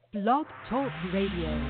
Blog Talk Radio.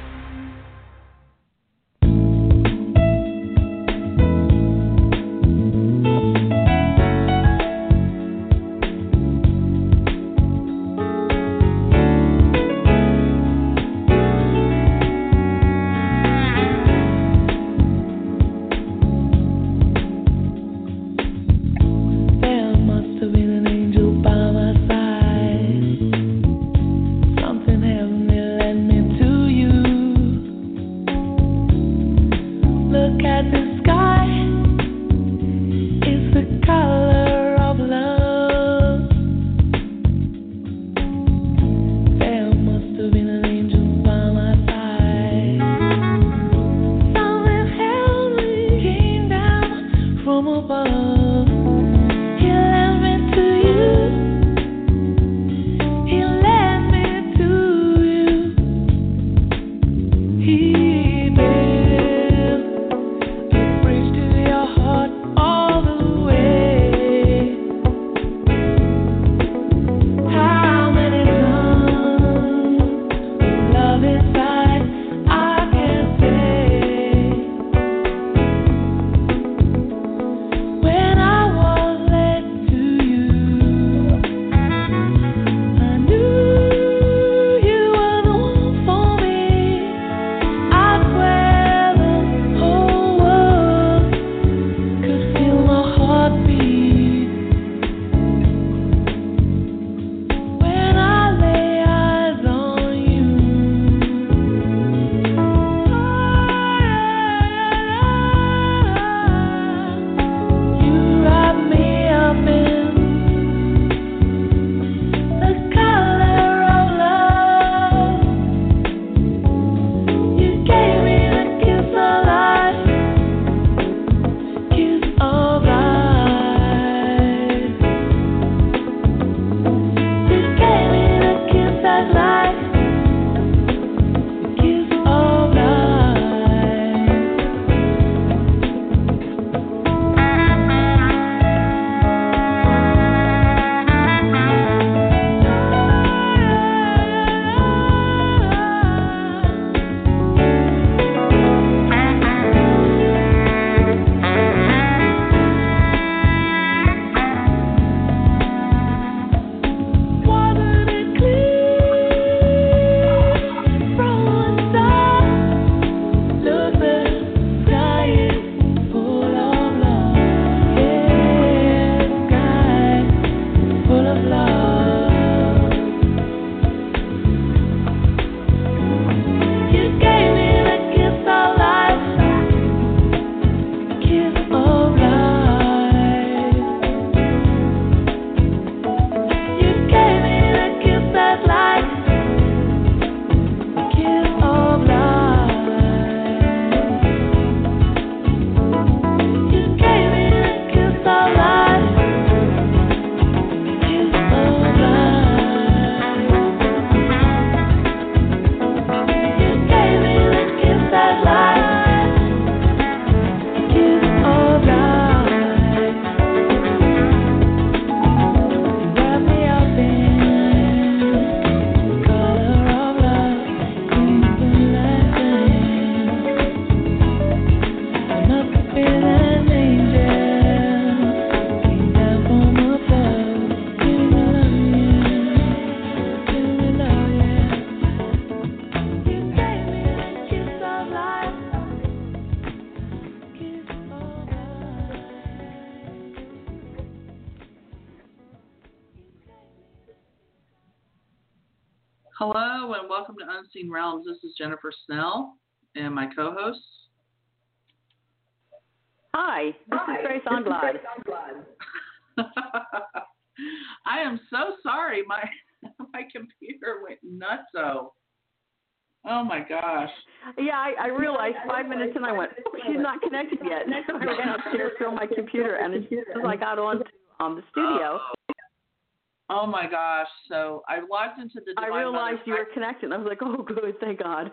Hello and welcome to Unseen Realms. This is Jennifer Snell and my co-hosts. Hi, this is Grace Anglad. I am so sorry. My computer went nutso. Oh my gosh. Yeah, I realized 5 minutes and I went, she's not connected yet. So I ran upstairs to my computer, and as soon as I got on to the studio, oh my gosh. So I logged into the Divine I realized Mother's you were connected. I was like, oh, good, thank God.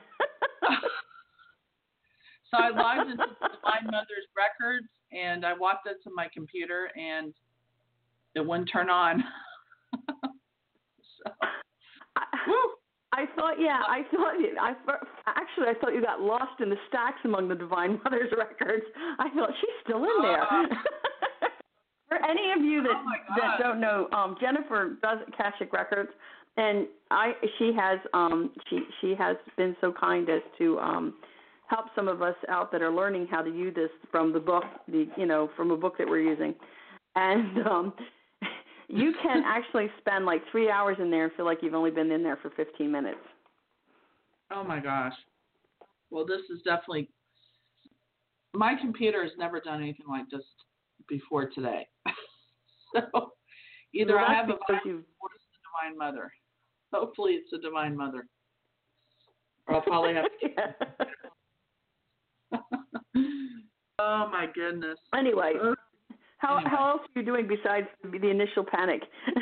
So I logged into the Divine Mother's records, and I walked up to my computer, and it wouldn't turn on. So, woo. Actually, I thought you got lost in the stacks among the Divine Mother's records. I thought she's still in there. For any of you that don't know, Jennifer does Akashic Records, and she has been so kind as to help some of us out that are learning how to use this from the book, from a book that we're using, and you can actually spend like 3 hours in there and feel like you've only been in there for 15 minutes. Oh my gosh. Well, this is definitely, my computer has never done anything like this before today. So either I have a virus or it's the Divine Mother. Hopefully it's the Divine Mother. Or I'll probably have to. Oh my goodness. Anyway, how else are you doing besides the initial panic?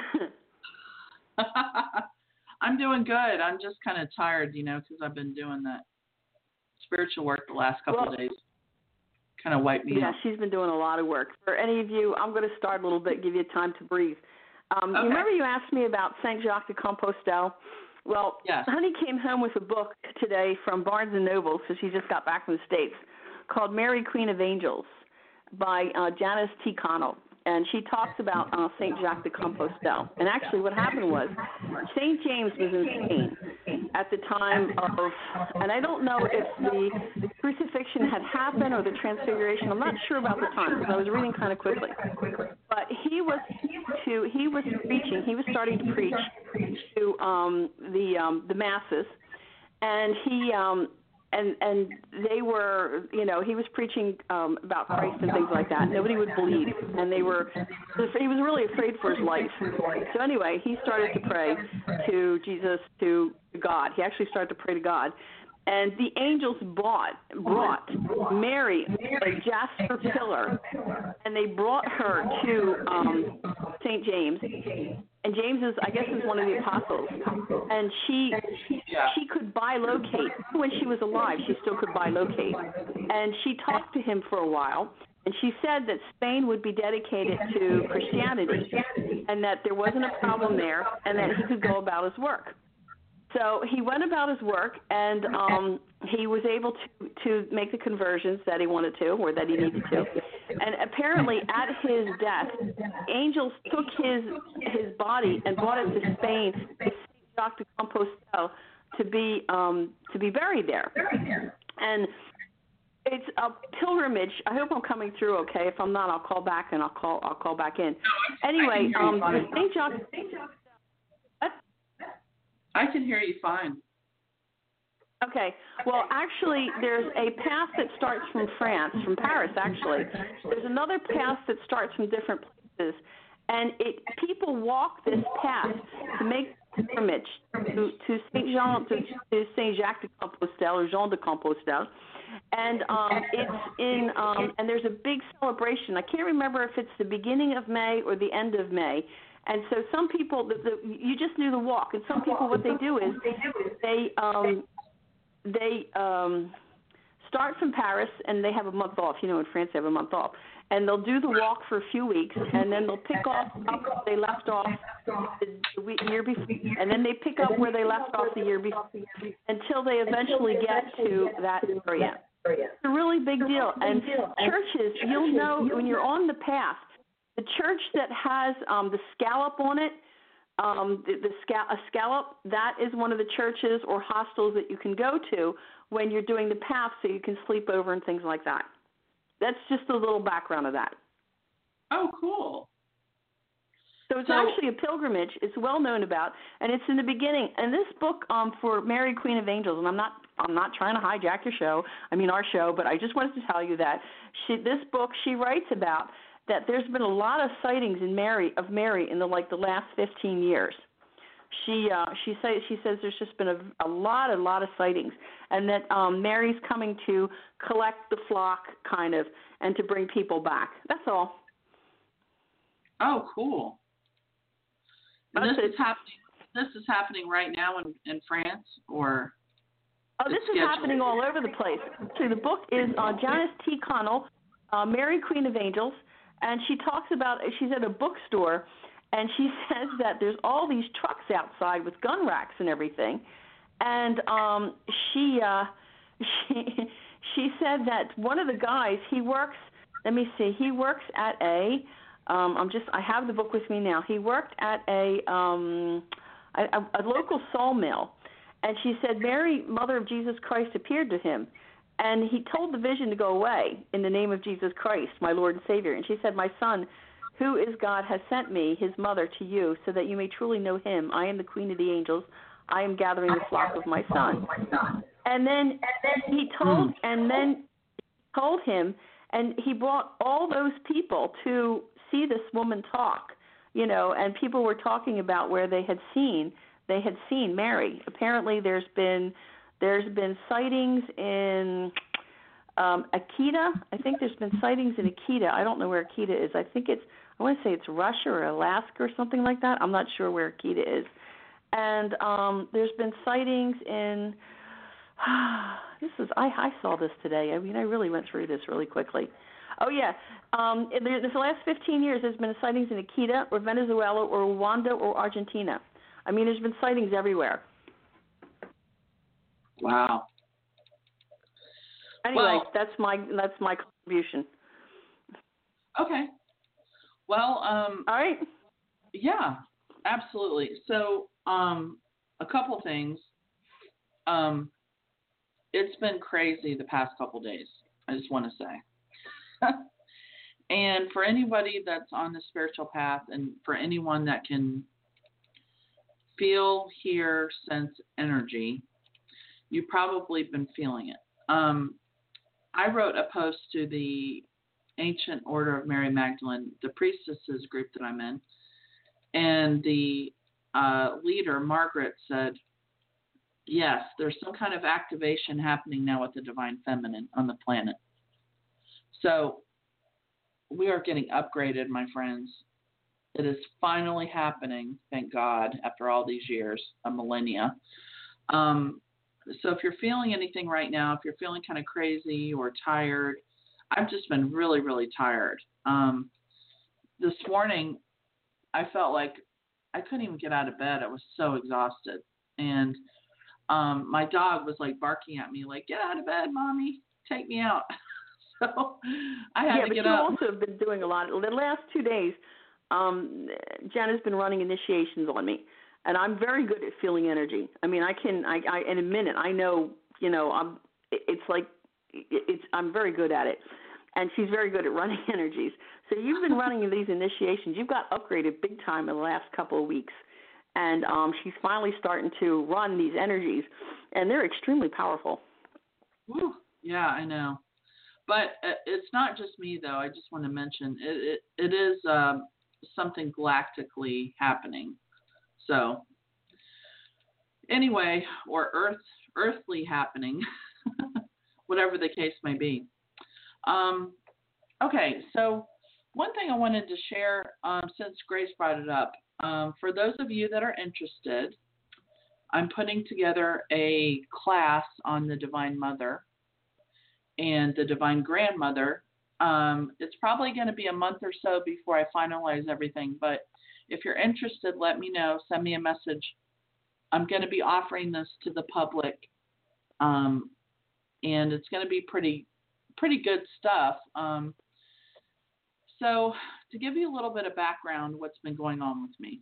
I'm doing good. I'm just kind of tired, because I've been doing that spiritual work the last couple of days. Kind of wiped me out. Yeah, she's been doing a lot of work. For any of you, I'm going to start a little bit, give you time to breathe. Okay. You remember you asked me about Saint Jacques de Compostelle? Well, yes. Honey came home with a book today from Barnes & Noble, so she just got back from the States, called Mary, Queen of Angels by Janice T. Connell. And she talks about Saint Jacques de Compostelle. And actually what happened was St. James was in Spain at the time of, and I don't know if the crucifixion had happened or the transfiguration. I'm not sure about the time because I was reading kind of quickly. But he was starting to preach to the masses. And he and they were, he was preaching about Christ and things like that. Nobody would believe, and he was really afraid for his life. So anyway, he started to pray to Jesus, to God. He actually started to pray to God. And the angels brought Mary, a jasper pillar, and they brought her to St. James. And James is one of the apostles. And she could bilocate. When she was alive, she still could bilocate. And she talked to him for a while. And she said that Spain would be dedicated to Christianity and that there wasn't a problem there and that he could go about his work. So he went about his work, and he was able to make the conversions that he wanted to or that he needed to. And apparently at his death, angels took his body and brought it to Spain, to Saint Jacques de Compostelle, to be buried there. And it's a pilgrimage. I hope I'm coming through okay. If I'm not, I'll call back and I'll call back in. Anyway, Saint Jacques. I can hear you fine. Okay. Well, actually, there's a path that starts from France, from Paris, actually. There's another path that starts from different places. And people walk this path to make pilgrimage to Saint Jacques de Compostelle or Jean de Compostelle. And it's in and there's a big celebration. I can't remember if it's the beginning of May or the end of May. And so some people, you just do the walk, and some people what they do is they start from Paris and they have a month off. In France they have a month off, and they'll do the walk for a few weeks, and then they'll pick up where they left off the year before, and then they pick up where they left off the year before until they eventually get to that area. It's a really big deal, and churches, you'll know when you're on the path. The church that has the scallop on it, a scallop, that is one of the churches or hostels that you can go to when you're doing the path so you can sleep over and things like that. That's just a little background of that. Oh, cool. So it's actually a pilgrimage. It's well known about, and it's in the beginning. And this book for Mary, Queen of Angels, and I'm not trying to hijack our show, but I just wanted to tell you that this book she writes about that there's been a lot of sightings of Mary in the last 15 years. She says there's just been a lot of sightings, and that Mary's coming to collect the flock kind of and to bring people back. That's all. Oh, cool. And this is happening right now in France, or? Oh, this is happening all over the place. So the book is Janice T. Connell, Mary, Queen of Angels. And she talks about, she's at a bookstore, and she says that there's all these trucks outside with gun racks and everything. and she she said that one of the guys, he works. Let me see. He works at I have the book with me now. He worked at a local sawmill, and she said Mary, Mother of Jesus Christ, appeared to him, and he told the vision to go away in the name of Jesus Christ, my Lord and Savior. And she said, my son, who is God, has sent me, his mother, to you, so that you may truly know him. I am the Queen of the angels. I am gathering the flock of my son. And then he told him, and he brought all those people to see this woman talk, and people were talking about where they had seen Mary. Apparently there's been sightings in Akita. I think there's been sightings in Akita. I don't know where Akita is. I want to say it's Russia or Alaska or something like that. I'm not sure where Akita is. And there's been sightings in I saw this today. I mean, I really went through this really quickly. Oh, yeah. In the last 15 years, there's been sightings in Akita or Venezuela or Rwanda or Argentina. I mean, there's been sightings everywhere. Wow. Anyway, that's my contribution. Okay. Well, all right. Yeah, absolutely. So, a couple things. It's been crazy the past couple days, I just want to say. And for anybody that's on the spiritual path, and for anyone that can feel, hear, sense energy, you've probably been feeling it. I wrote a post to the Ancient Order of Mary Magdalene, the priestesses group that I'm in, and the leader, Margaret, said, yes, there's some kind of activation happening now with the Divine Feminine on the planet. So we are getting upgraded, my friends. It is finally happening, thank God, after all these years, a millennia. So if you're feeling anything right now, if you're feeling kind of crazy or tired, I've just been really, really tired. This morning, I felt like I couldn't even get out of bed. I was so exhausted. And my dog was like barking at me, like, get out of bed, Mommy, take me out. So I had to get up. Yeah, but you also have been doing a lot. The last 2 days, Jen has been running initiations on me, and I'm very good at feeling energy. I mean, I in a minute, I know, I'm very good at it. And she's very good at running energies. So you've been running these initiations. You've got upgraded big time in the last couple of weeks. And she's finally starting to run these energies, and they're extremely powerful. Whew. Yeah, I know. But it's not just me, though. I just want to mention it is something galactically happening. So anyway, or earthly happening, whatever the case may be. Okay, so one thing I wanted to share, since Grace brought it up, for those of you that are interested, I'm putting together a class on the Divine Mother and the Divine Grandmother. It's probably going to be a month or so before I finalize everything, but if you're interested, let me know. Send me a message. I'm going to be offering this to the public, and it's going to be pretty good stuff. So to give you a little bit of background, what's been going on with me.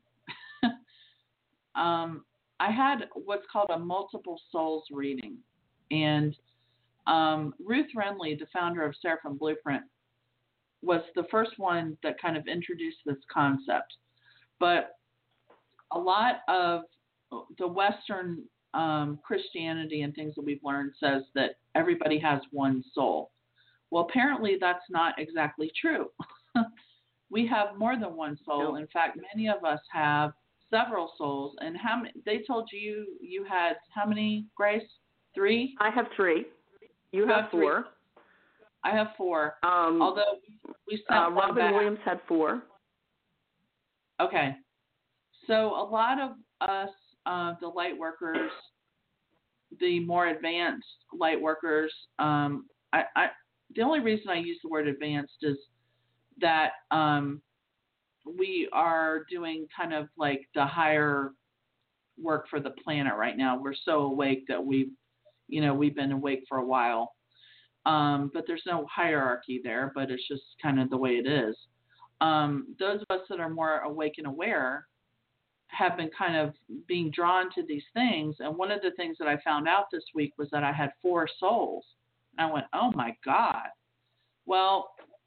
I had what's called a multiple souls reading, and Ruth Renley, the founder of Seraphim Blueprint, was the first one that kind of introduced this concept. But a lot of the Western Christianity and things that we've learned says that everybody has one soul. Well, apparently that's not exactly true. We have more than one soul. In fact, many of us have several souls. And how many? They told you had how many, Grace? 3? I have 3. You have 4. I have 4. Although we sent one Robin back. Williams had 4. Okay. So a lot of us, the light workers, the more advanced light workers, the only reason I use the word advanced is that we are doing kind of like the higher work for the planet right now. We're so awake that we've been awake for a while. But there's no hierarchy there, but it's just kind of the way it is. Those of us that are more awake and aware have been kind of being drawn to these things. And one of the things that I found out this week was that I had 4 souls. And I went, oh my God. Well,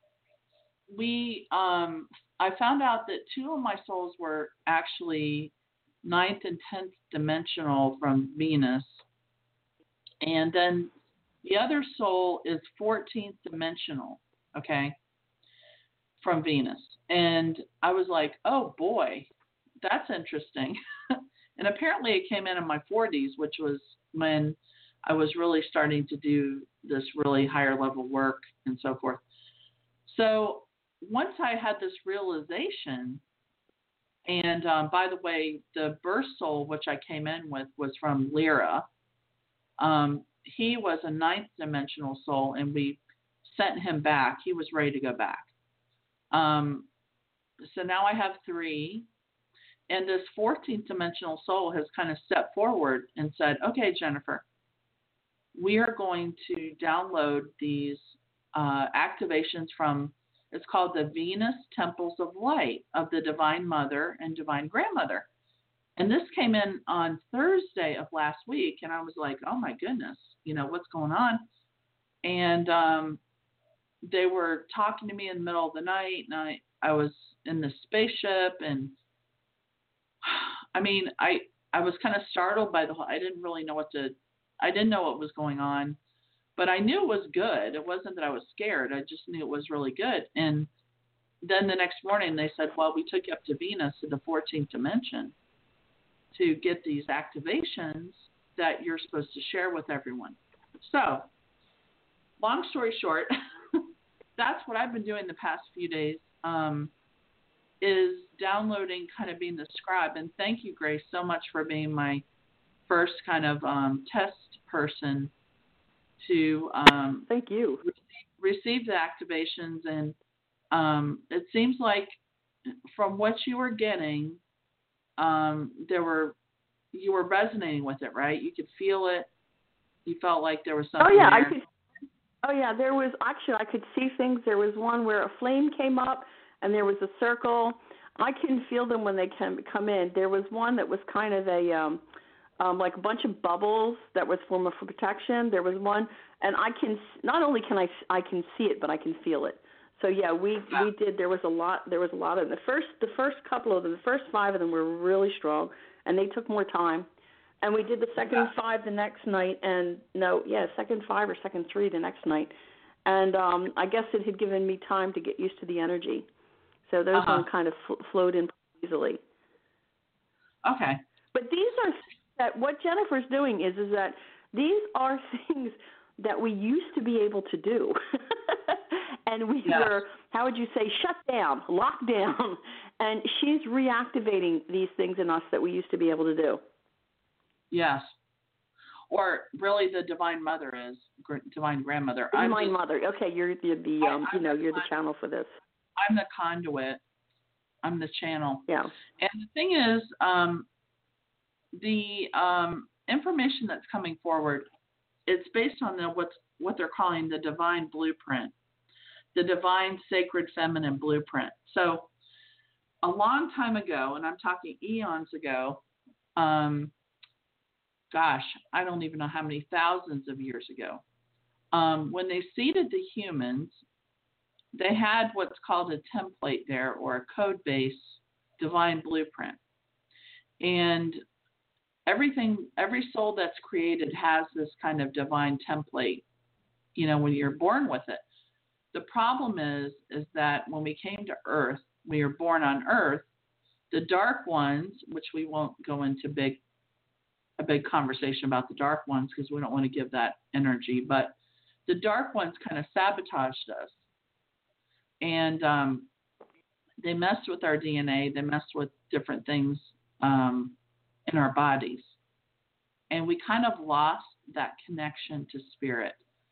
I found out that 2 of my souls were actually 9th and 10th dimensional from Venus. And then the other soul is 14th dimensional, okay, from Venus. And I was like, oh boy, that's interesting. And apparently it came in my 40s, which was when I was really starting to do this really higher level work and so forth. So once I had this realization, and by the way, the birth soul, which I came in with, was from Lyra. He was a 9th dimensional soul, and we sent him back. He was ready to go back. So now I have 3, and this 14th dimensional soul has kind of stepped forward and said, okay, Jennifer, we are going to download these activations from, it's called the Venus Temples of Light of the Divine Mother and Divine Grandmother. And this came in on Thursday of last week, and I was like, oh my goodness, what's going on? And they were talking to me in the middle of the night, and I was in the spaceship, and I mean, I was kind of startled by I didn't really know I didn't know what was going on, but I knew it was good. It wasn't that I was scared. I just knew it was really good. And then the next morning they said, well, we took you up to Venus to the 14th dimension to get these activations that you're supposed to share with everyone. So, long story short, that's what I've been doing the past few days, is downloading, kind of being the scribe. And thank you, Grace, so much for being my first kind of test person to thank you. Receive the activations. And it seems like from what you were getting, you were resonating with it, right? You could feel it. You felt like there was something there. I could. Oh yeah, there was actually, I could see things. There was one where a flame came up and there was a circle. I can feel them when they come in. There was one that was kind of a like a bunch of bubbles that was for protection. There was one, and I can not only can I can see it, but I can feel it. So yeah, we did. There was a lot of them. The first couple of them, the first 5 of them were really strong, and they took more time. And we did the second 5 the next night, and second 5 or second 3 the next night. And I guess it had given me time to get used to the energy. So those ones kind of flowed in easily. Okay. But these are that what Jennifer's doing is that these are things that we used to be able to do. And we were, how would you say, shut down, locked down. And she's reactivating these things in us that we used to be able to do. Yes. Or really the Divine Mother is, Divine Grandmother. Divine Mother. Okay, you're the channel for this. I'm the conduit. I'm the channel. Yeah. And the thing is, the information that's coming forward, it's based on what they're calling the Divine Blueprint, the Divine Sacred Feminine Blueprint. So a long time ago, and I'm talking eons ago, I don't even know how many thousands of years ago, when they seeded the humans, they had what's called a template there, or a code base divine blueprint. And every soul that's created has this kind of divine template, when you're born with it. The problem is that when we came to Earth, we were born on Earth, the dark ones, which we won't go into a big conversation about the dark ones because we don't want to give that energy, but the dark ones kind of sabotaged us. And they messed with our DNA. They messed with different things in our bodies. And we kind of lost that connection to spirit.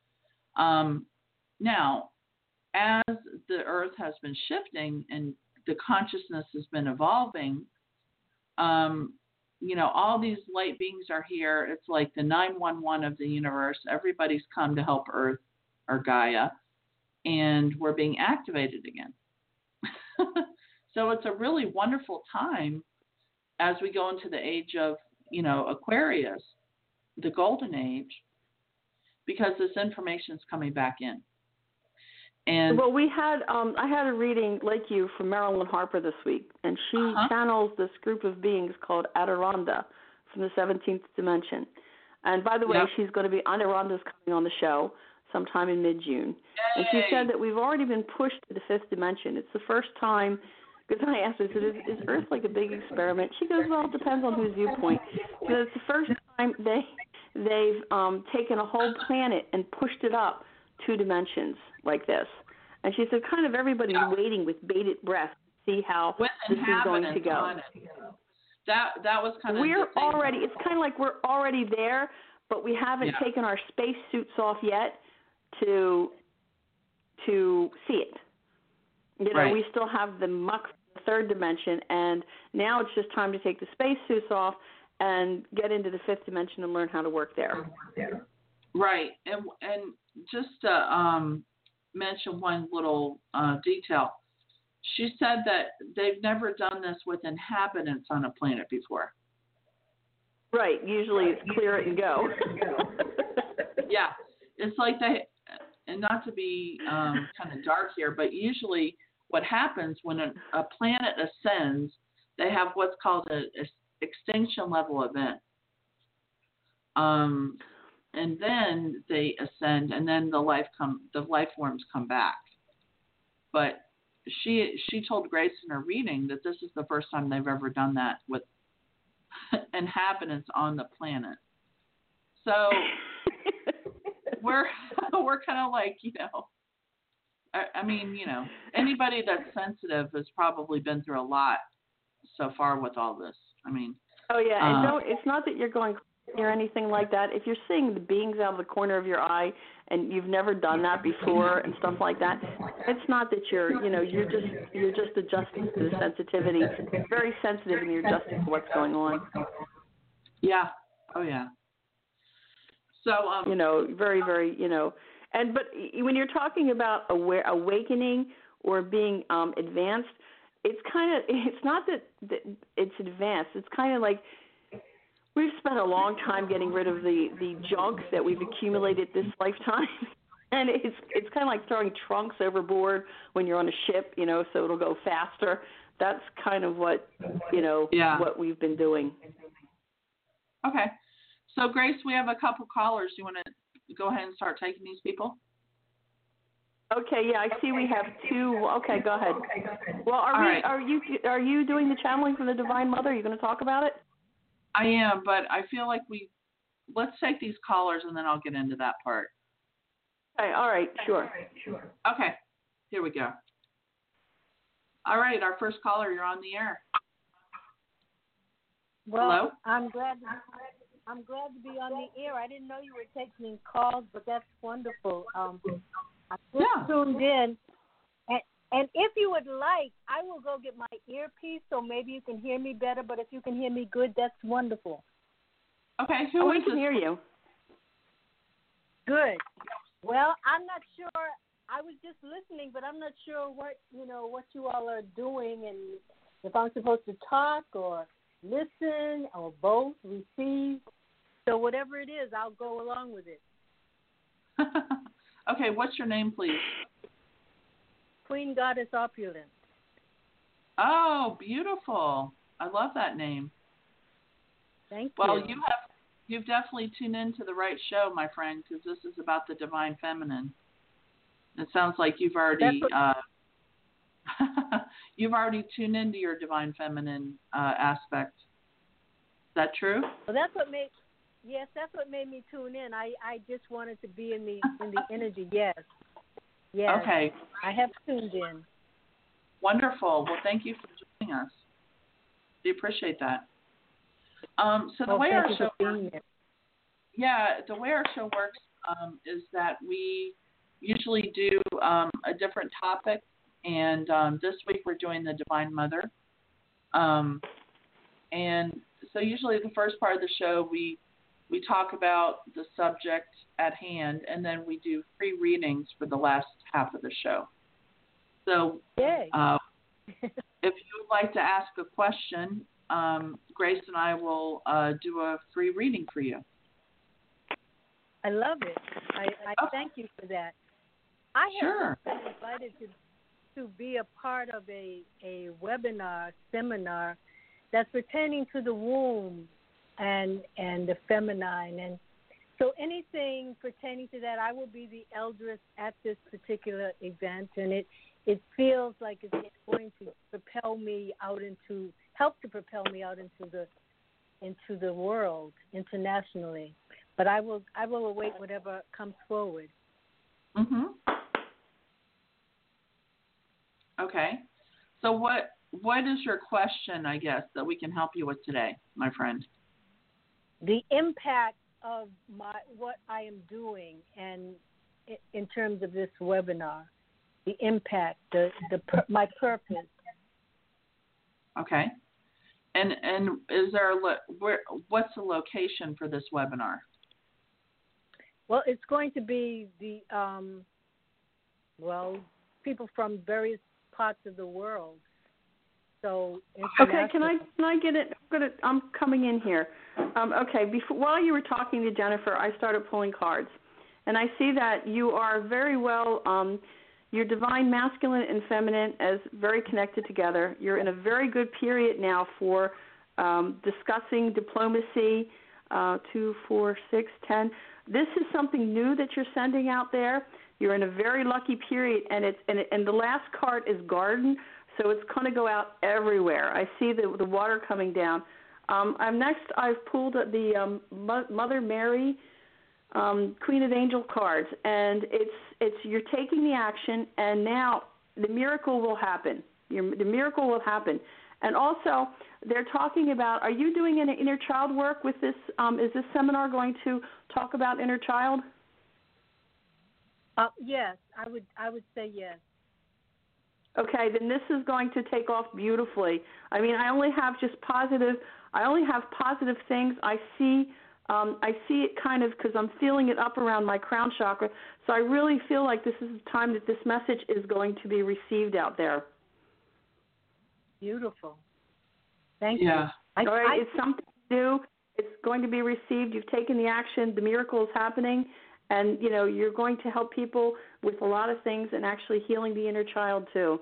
Now, as the earth has been shifting and the consciousness has been evolving, all these light beings are here. It's like the 911 of the universe. Everybody's come to help Earth or Gaia, and we're being activated again. So it's a really wonderful time as we go into the age of, Aquarius, the golden age, because this information is coming back in. And well, I had a reading like you from Marilyn Harper this week, and she channels this group of beings called Adiranda from the 17th dimension. And by the way, she's going to be Adiranda's coming on the show sometime in mid-June. And she said that we've already been pushed to the 5th dimension. It's the first time, because I asked her, I said, is Earth like a big experiment? She goes, well, it depends on whose viewpoint. So it's the first time they've taken a whole planet and pushed it up 2 dimensions like this. And she said kind of everybody's waiting with bated breath to see how this is going to go. That was kind of it's kind of like we're already there, but we haven't taken our space suits off yet to see it. We still have the muck from the 3rd dimension, and now it's just time to take the space suits off and get into the 5th dimension and learn how to work there. Right. And just to mention one little detail, she said that they've never done this with inhabitants on a planet before. Right. Usually it's clear it and go. Yeah. It's like they, and not to be kind of dark here, but usually what happens when a planet ascends, they have what's called a extinction level event. And then they ascend, and then the life forms come back. But she told Grace in her reading that this is the first time they've ever done that with inhabitants on the planet. So we're kind of like, I mean, anybody that's sensitive has probably been through a lot so far with all this. I mean. Oh yeah, and it's not that you're going or anything like that. If you're seeing the beings out of the corner of your eye and you've never done that before and stuff like that, it's not that you're just adjusting to the sensitivity. You're very sensitive and you're adjusting to what's going on. Yeah. Oh yeah. So very, very, but when you're talking about awakening or being advanced, it's not that it's advanced. It's kind of like we've spent a long time getting rid of the junk that we've accumulated this lifetime, and it's kind of like throwing trunks overboard when you're on a ship, so it'll go faster. That's kind of what what we've been doing. Okay, so Grace, we have a couple callers. Do you want to go ahead and start taking these people? Okay, yeah, I see we have 2. Okay, go ahead. Well, are you doing the channeling from the Divine Mother? Are you going to talk about it? I am, but I feel like let's take these callers and then I'll get into that part. Okay, all right, sure. Okay, here we go. All right, our first caller, you're on the air. Well, hello? I'm glad to be on the air. I didn't know you were taking calls, but that's wonderful. I just tuned in. And if you would like, I will go get my earpiece so maybe you can hear me better. But if you can hear me good, that's wonderful. Okay, we can hear you. Good. Well, I'm not sure. I was just listening, but I'm not sure what you all are doing, and if I'm supposed to talk or listen or both, receive. So whatever it is, I'll go along with it. Okay, what's your name, please? Queen Goddess Opulent. Oh, beautiful. I love that name. Thank you. Well, you've definitely tuned into the right show, my friend, because this is about the Divine Feminine. It sounds like you've already you've already tuned into your Divine Feminine aspect. Is that true? Well, that's what made me tune in. I just wanted to be in the energy. Yes. Yes. Okay. I have tuned in. Wonderful. Well, thank you for joining us. We appreciate that. So the way our show works, the way our show works is that we usually do a different topic, and this week we're doing the Divine Mother. And So usually the first part of the show, we talk about the subject at hand, and then we do free readings for the last half of the show. So Yay. if you would like to ask a question, Grace and I will do a free reading for you. I love it. I thank you for that. I have been invited to be a part of a seminar that's pertaining to the womb and the feminine. And so anything pertaining to that, I will be the eldest at this particular event, and it feels like it's going to propel me out into the world internationally. But I will await whatever comes forward. Mhm. Okay. So what is your question, I guess, that we can help you with today, my friend? The impact of what I am doing, and in terms of this webinar, the impact, my purpose. Okay. And is there what's the location for this webinar? Well, it's going to be the people from various parts of the world. So okay, can I get it? I'm coming in here. Okay, while you were talking to Jennifer, I started pulling cards, and I see that you are very well. Your divine masculine and feminine is very connected together. You're in a very good period now for discussing diplomacy. 2, 4, 6, 10. This is something new that you're sending out there. You're in a very lucky period, and the last card is garden, so it's going to go out everywhere. I see the water coming down. I've pulled the Mother Mary, Queen of Angel cards, and it's you're taking the action, and now the miracle will happen. The miracle will happen. And also, they're talking about, are you doing any inner child work with this? Is this seminar going to talk about inner child? Yes, I would say yes. Okay, then this is going to take off beautifully. I mean, I only have positive things. I see it kind of because I'm feeling it up around my crown chakra. So I really feel like this is the time that this message is going to be received out there. Beautiful. Thank you. Yeah. All right, it's something new. It's going to be received. You've taken the action. The miracle is happening. And, you're going to help people with a lot of things and actually healing the inner child, too.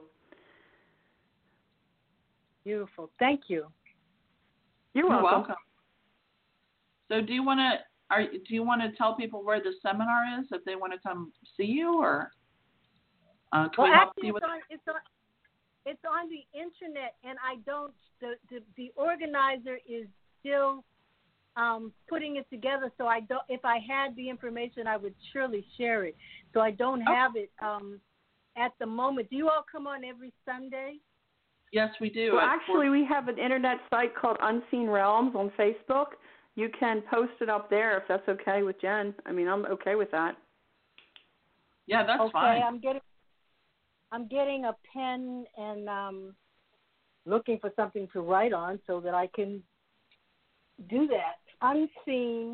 Beautiful. Thank you. You're welcome. So do you want to tell people where the seminar is if they want to come see you, or can we help you with it's on the internet, and I don't. The organizer is still putting it together. So I don't. If I had the information, I would surely share it. So I don't have it at the moment. Do you all come on every Sunday? Yes, we do. Well, actually, we have an internet site called Unseen Realms on Facebook. You can post it up there if that's okay with Jen. I mean, I'm okay with that. Yeah, that's fine. I'm getting a pen and looking for something to write on so that I can do that. Unseen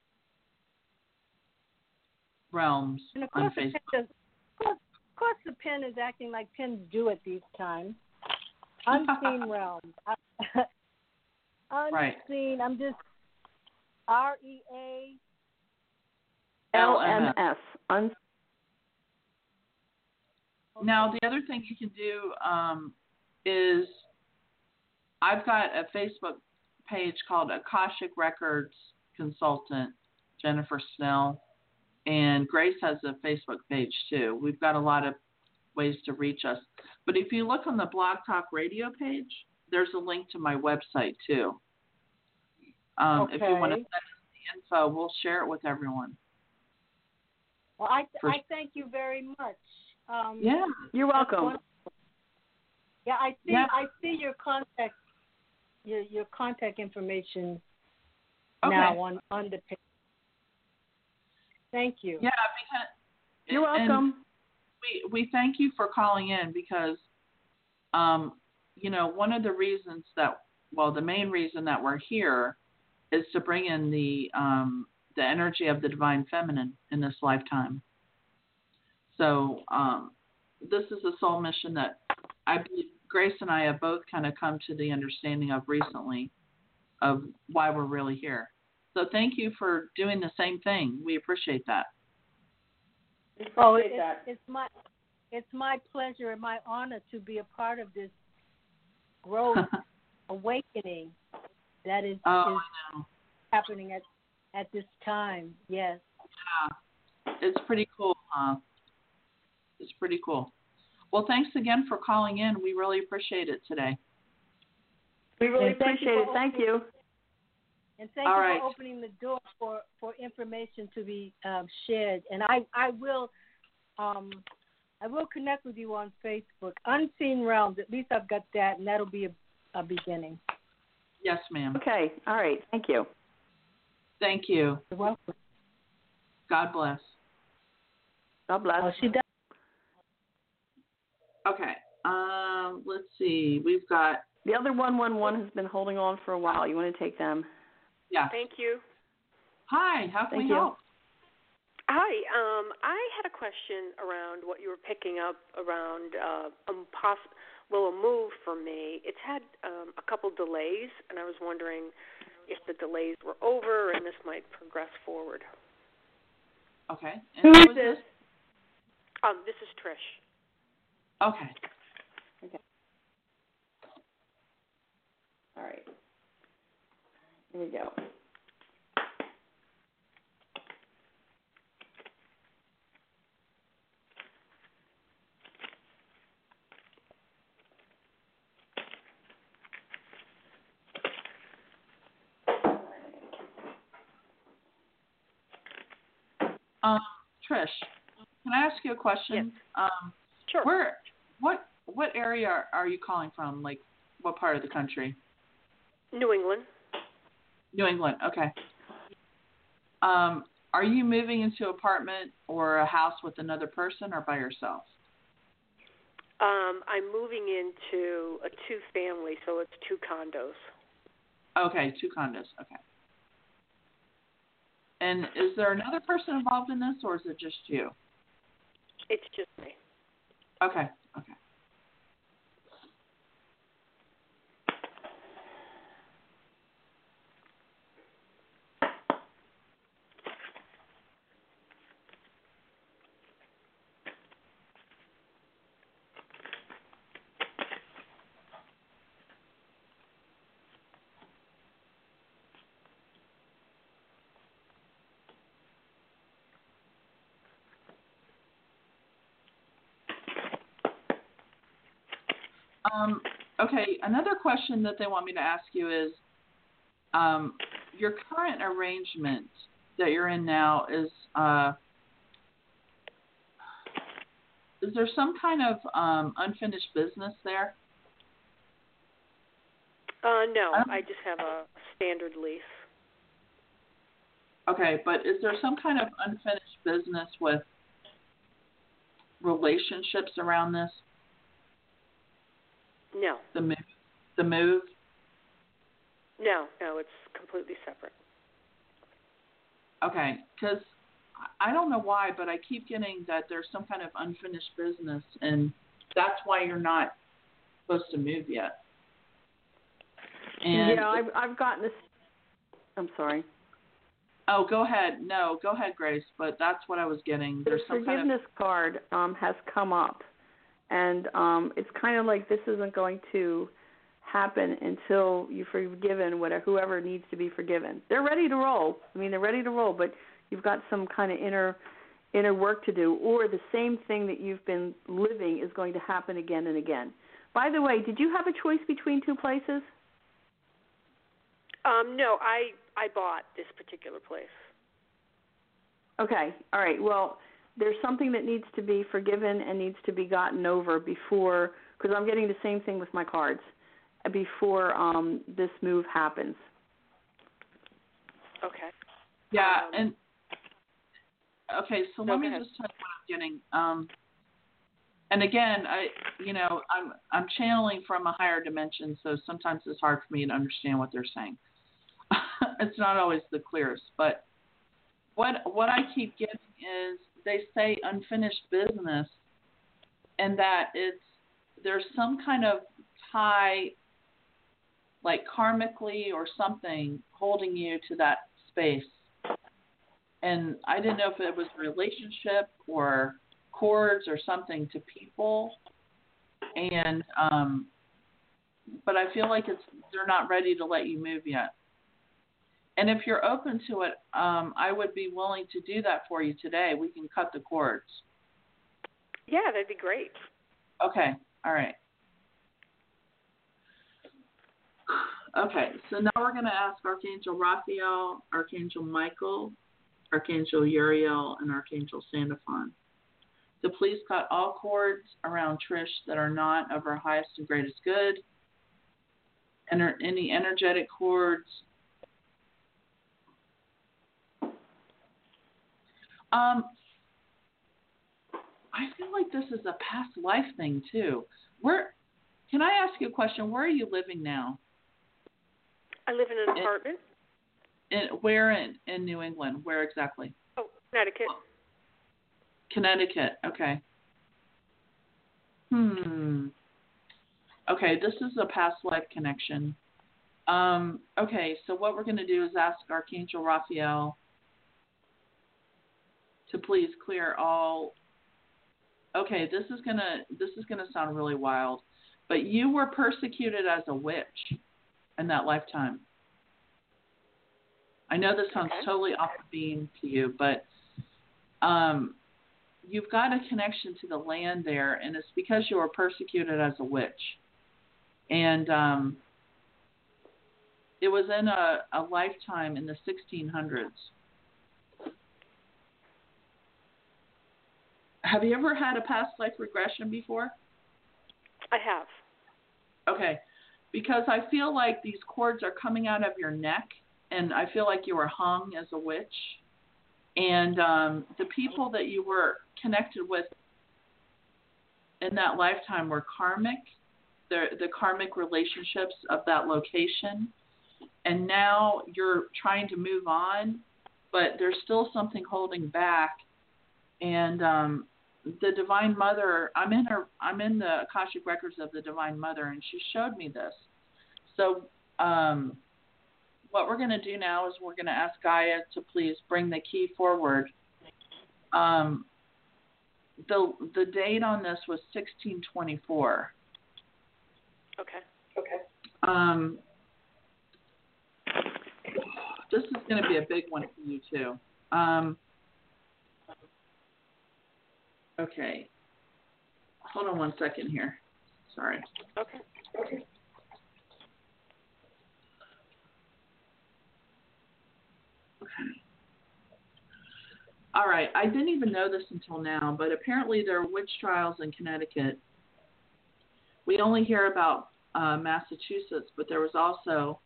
Realms on Facebook. Of course, the pen is acting like pens do at these times. Unseen Realms. Unseen. Right. I'm just REALMS. Now, the other thing you can do is I've got a Facebook page called Akashic Records Consultant, Jennifer Snell, and Grace has a Facebook page too. We've got a lot of ways to reach us. But if you look on the Blog Talk Radio page, there's a link to my website too. If you want to send us the info, we'll share it with everyone. Well, I thank you very much. Yeah, you're welcome. Yeah, I see your contact information now on the page. Thank you. Yeah, because you're welcome. We thank you for calling in because, one of the reasons that well, the main reason that we're here is to bring in the energy of the divine feminine in this lifetime. So this is a soul mission that I believe Grace and I have both kind of come to the understanding of recently of why we're really here. So thank you for doing the same thing. We appreciate that. It's my pleasure and my honor to be a part of this growth awakening that is happening at this time. Yes. Yeah. It's pretty cool, huh? It's pretty cool. Well, thanks again for calling in. We really appreciate it today. We really appreciate it. Thank you. And thank you for opening the door for information to be shared. And I will connect with you on Facebook. Unseen Realms, at least I've got that, and that'll be a beginning. Yes, ma'am. Okay. All right. Thank you. Thank you. You're welcome. God bless. God bless. Oh, she does. Okay. Let's see. We've got the other 111 has been holding on for a while. You want to take them? Yeah. Thank you. Hi. How can we help? Hi. I had a question around what you were picking up around a move for me. It's had a couple delays, and I was wondering if the delays were over and this might progress forward. Okay. And who is this? This is Trish. Okay. All right. Here we go. Trish, can I ask you a question? Yes. Sure. What area are you calling from? Like, what part of the country? New England. New England. Okay. Are you moving into an apartment or a house with another person or by yourself? I'm moving into a 2-family, so it's 2 condos. Okay, 2 condos. Okay. And is there another person involved in this, or is it just you? It's just me. Okay. Okay. Okay, another question that they want me to ask you is, your current arrangement that you're in now is there some kind of unfinished business there? No, I just have a standard lease. Okay, but is there some kind of unfinished business with relationships around this? No. The move? No, it's completely separate. Okay, because I don't know why, but I keep getting that there's some kind of unfinished business, and that's why you're not supposed to move yet. And yeah, I've gotten this. I'm sorry. Oh, go ahead. No, go ahead, Grace. But that's what I was getting. There's the forgiveness card has come up, and it's kind of like this isn't going to happen until you've forgiven whoever needs to be forgiven. They're ready to roll. I mean, they're ready to roll, but you've got some kind of inner work to do, or the same thing that you've been living is going to happen again and again. By the way, did you have a choice between 2 places? No, I bought this particular place. Okay, all right. Well, there's something that needs to be forgiven and needs to be gotten over before, because I'm getting the same thing with my cards, before this move happens. Okay. Yeah, and okay, so let me ahead. just tell you what I'm getting. And again, I'm channeling from a higher dimension, so sometimes it's hard for me to understand what they're saying. It's not always the clearest, but what I keep getting is they say unfinished business, and that there's some kind of tie, like karmically or something, holding you to that space. And I didn't know if it was relationship or cords or something to people, and but I feel like they're not ready to let you move yet. And if you're open to it, I would be willing to do that for you today. We can cut the cords. Yeah, that'd be great. Okay, all right. Okay, so now we're going to ask Archangel Raphael, Archangel Michael, Archangel Uriel, and Archangel Sandalphon to please cut all cords around Trish that are not of her highest and greatest good, and any energetic cords. I feel like this is a past life thing too. Can I ask you a question? Where are you living now? I live in an apartment. Where in New England? Where exactly? Oh, Connecticut. Connecticut. Okay. Okay, this is a past life connection. Okay, so what we're going to do is ask Archangel Raphael to please clear all. Okay, this is gonna sound really wild, but you were persecuted as a witch in that lifetime. I know this sounds totally off the beam to you, but you've got a connection to the land there, and it's because you were persecuted as a witch. And it was in a lifetime in the 1600s. Have you ever had a past life regression before? I have. Okay, because I feel like these cords are coming out of your neck, and I feel like you were hung as a witch. And the people that you were connected with in that lifetime were karmic, the karmic relationships of that location. And now you're trying to move on, but there's still something holding back. And the Divine Mother, I'm in the Akashic records of the Divine Mother, and she showed me this. So what we're going to do now is we're going to ask Gaia to please bring the key forward. The date on this was 1624. Okay. This is going to be a big one for you too. Okay. Hold on one second here. Sorry. Okay. Okay. All right. I didn't even know this until now, but apparently there are witch trials in Connecticut. We only hear about Massachusetts, but there was also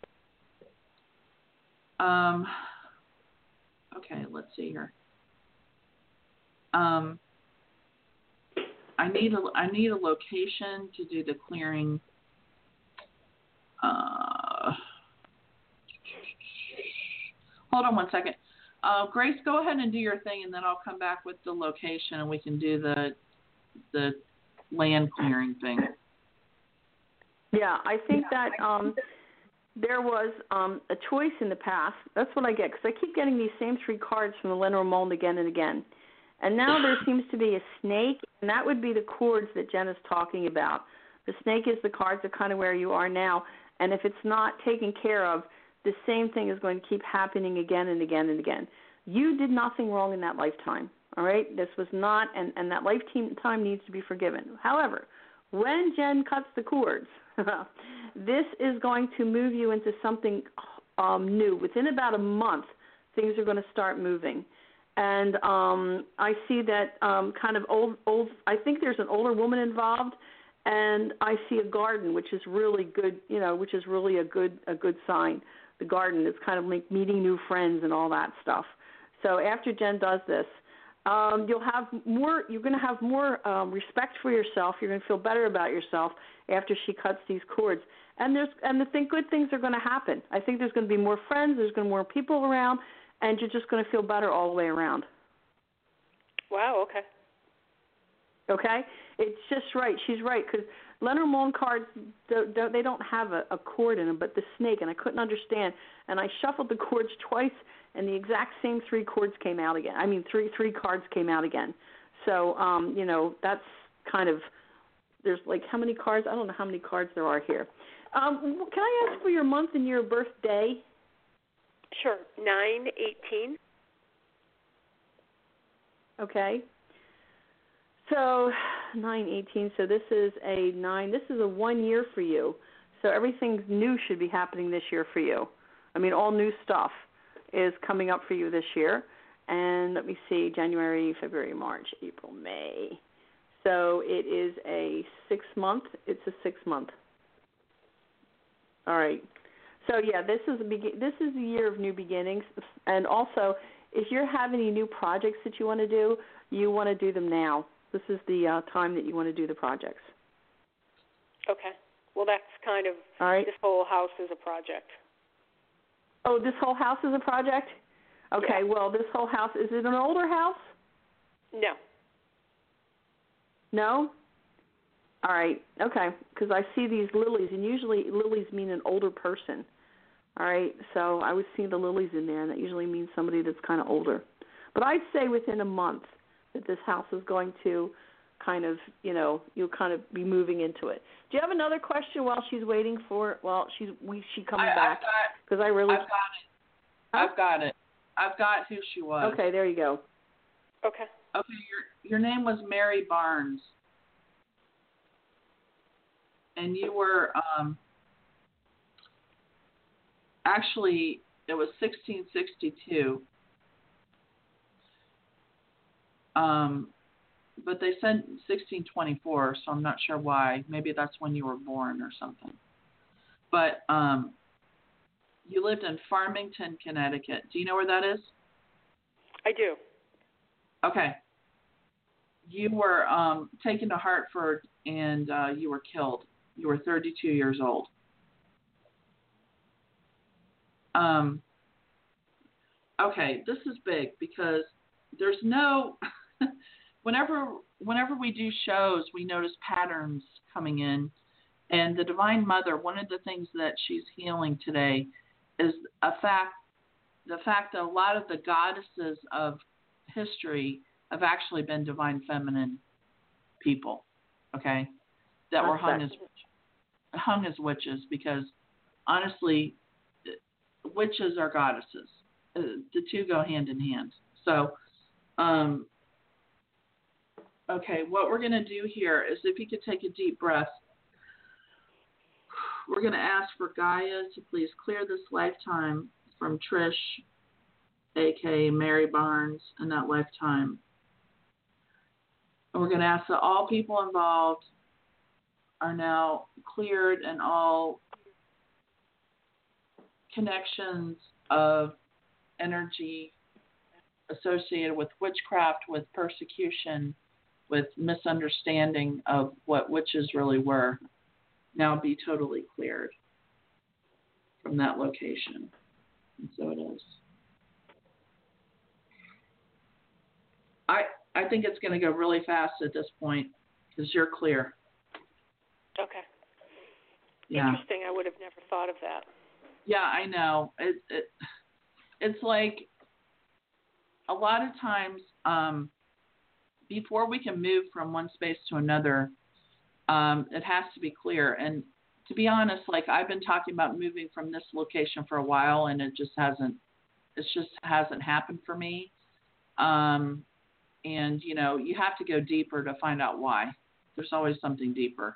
okay, let's see here. I need a location to do the clearing. Hold on one second. Grace, go ahead and do your thing, and then I'll come back with the location, and we can do the land clearing thing. Yeah, I think that there was a choice in the past. That's what I get, because I keep getting these same three cards from the Lenormand again and again. And now there seems to be a snake, and that would be the cords that Jen is talking about. The snake is the cards that kind of where you are now. And if it's not taken care of, the same thing is going to keep happening again and again and again. You did nothing wrong in that lifetime, all right? This was not, and that lifetime needs to be forgiven. However, when Jen cuts the cords, this is going to move you into something new. Within about a month, things are going to start moving. And I see that kind of old. I think there's an older woman involved, and I see a garden, which is really good. Which is really a good sign. The garden is kind of like meeting new friends and all that stuff. So after Jen does this, You'll have more. You're going to have more respect for yourself. You're going to feel better about yourself after she cuts these cords. And good things are going to happen. I think there's going to be more friends. There's going to be more people around, and you're just going to feel better all the way around. Wow. Okay. Okay, it's just right. She's right, because Lenormand cards, they don't have a cord in them, but the snake, and I couldn't understand. And I shuffled the cords twice, and the exact same three cords came out again. I mean, three cards came out again. So, that's kind of, there's like how many cards? I don't know how many cards there are here. Can I ask for your month and your birthday? Sure. 9/18. Okay. So 9/18. So this is a 9. This is a 1 year for you. So everything new should be happening this year for you. I mean, all new stuff is coming up for you this year. And let me see, January, February, March, April, May. So it is a 6 month. It's a 6 month. All right. So yeah, this is a year of new beginnings. And also, if you have any new projects that you want to do them now. This is the time that you want to do the projects. Okay. Well, that's kind of, all right. This whole house is a project. Oh, this whole house is a project? Okay, yeah. Well, this whole house, is it an older house? No. No? All right, okay, because I see these lilies, and usually lilies mean an older person. All right, so I would see the lilies in there, and that usually means somebody that's kind of older. But I'd say within a month that this house is going to kind of, you'll kind of be moving into it. Do you have another question while she's waiting for, she coming back? Because I've got it. Huh? I've got it. I've got who she was. Okay, there you go. Okay. Okay, your name was Mary Barnes. And you were, actually, it was 1662. But they said 1624, so I'm not sure why. Maybe that's when you were born or something. But you lived in Farmington, Connecticut. Do you know where that is? I do. Okay. You were taken to Hartford, and you were killed. You were 32 years old. Okay, this is big because there's no... Whenever we do shows, we notice patterns coming in. And the Divine Mother, one of the things that she's healing today is the fact that a lot of the goddesses of history have actually been divine feminine people, okay, that were hung as witches, because honestly, witches are goddesses. The two go hand in hand. So, okay, what we're going to do here is, if you could take a deep breath, we're going to ask for Gaia to please clear this lifetime from Trish, a.k.a. Mary Barnes, in that lifetime. And we're going to ask that all people involved are now cleared, and all connections of energy associated with witchcraft, with persecution, with misunderstanding of what witches really were, now be totally cleared from that location. And so it is. I think it's going to go really fast at this point because you're clear. Okay. Yeah. Interesting. I would have never thought of that. Yeah, I know. It's like a lot of times before we can move from one space to another, it has to be clear. And to be honest, like, I've been talking about moving from this location for a while, and it just hasn't happened for me. And, you have to go deeper to find out why. There's always something deeper.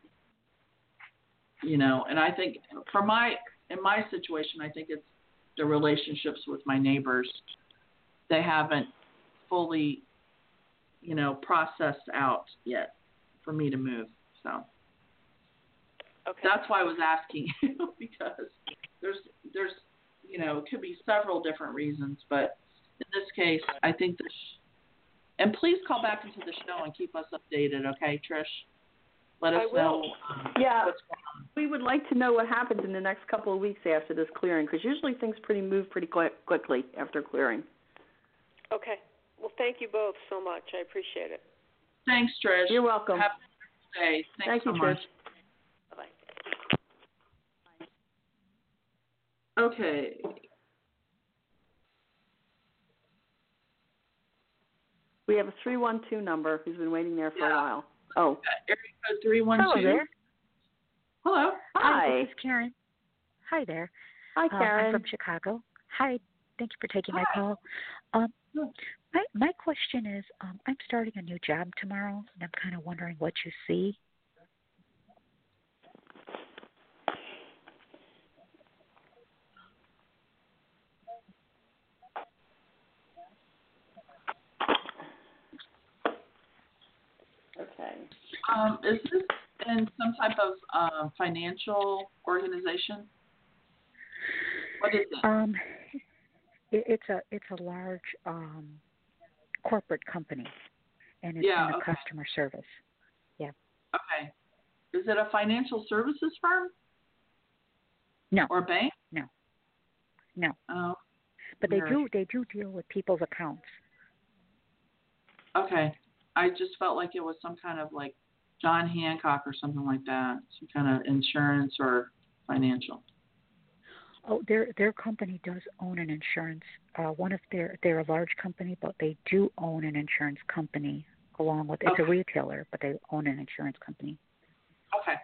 And I think in my situation, I think it's the relationships with my neighbors. They haven't fully, processed out yet for me to move. So okay. That's why I was asking you, because there's it could be several different reasons, but in this case, I think And please call back into the show and keep us updated, okay, Trish? Let us I will. know Yeah, what's going on. we would like to know what happens in the next couple of weeks after this clearing, because usually things move pretty quickly after clearing. Okay. Well, thank you both so much. I appreciate it. Thanks, Trish. You're welcome. Have a good day. Thanks so you, much. Trish. Bye-bye. Okay. We have a 312 number who's been waiting there for a while. Oh. Area code 312. Hello there. Hello. Hi. This is Karen. Hi there. Hi, Karen. I'm from Chicago. Hi. Thank you for taking my call. My question is, I'm starting a new job tomorrow, and I'm kind of wondering what you see. Okay. Is this in some type of financial organization? What is it? It's a large corporate company, and it's in the customer service. Yeah. Okay. Is it a financial services firm? No. Or a bank? No. Oh. But they do deal with people's accounts. Okay. I just felt like it was some kind of like John Hancock or something like that, some kind of insurance or financial. Oh, their company does own an insurance. They're a large company, but they do own an insurance company along with it's a retailer, but they own an insurance company. Okay.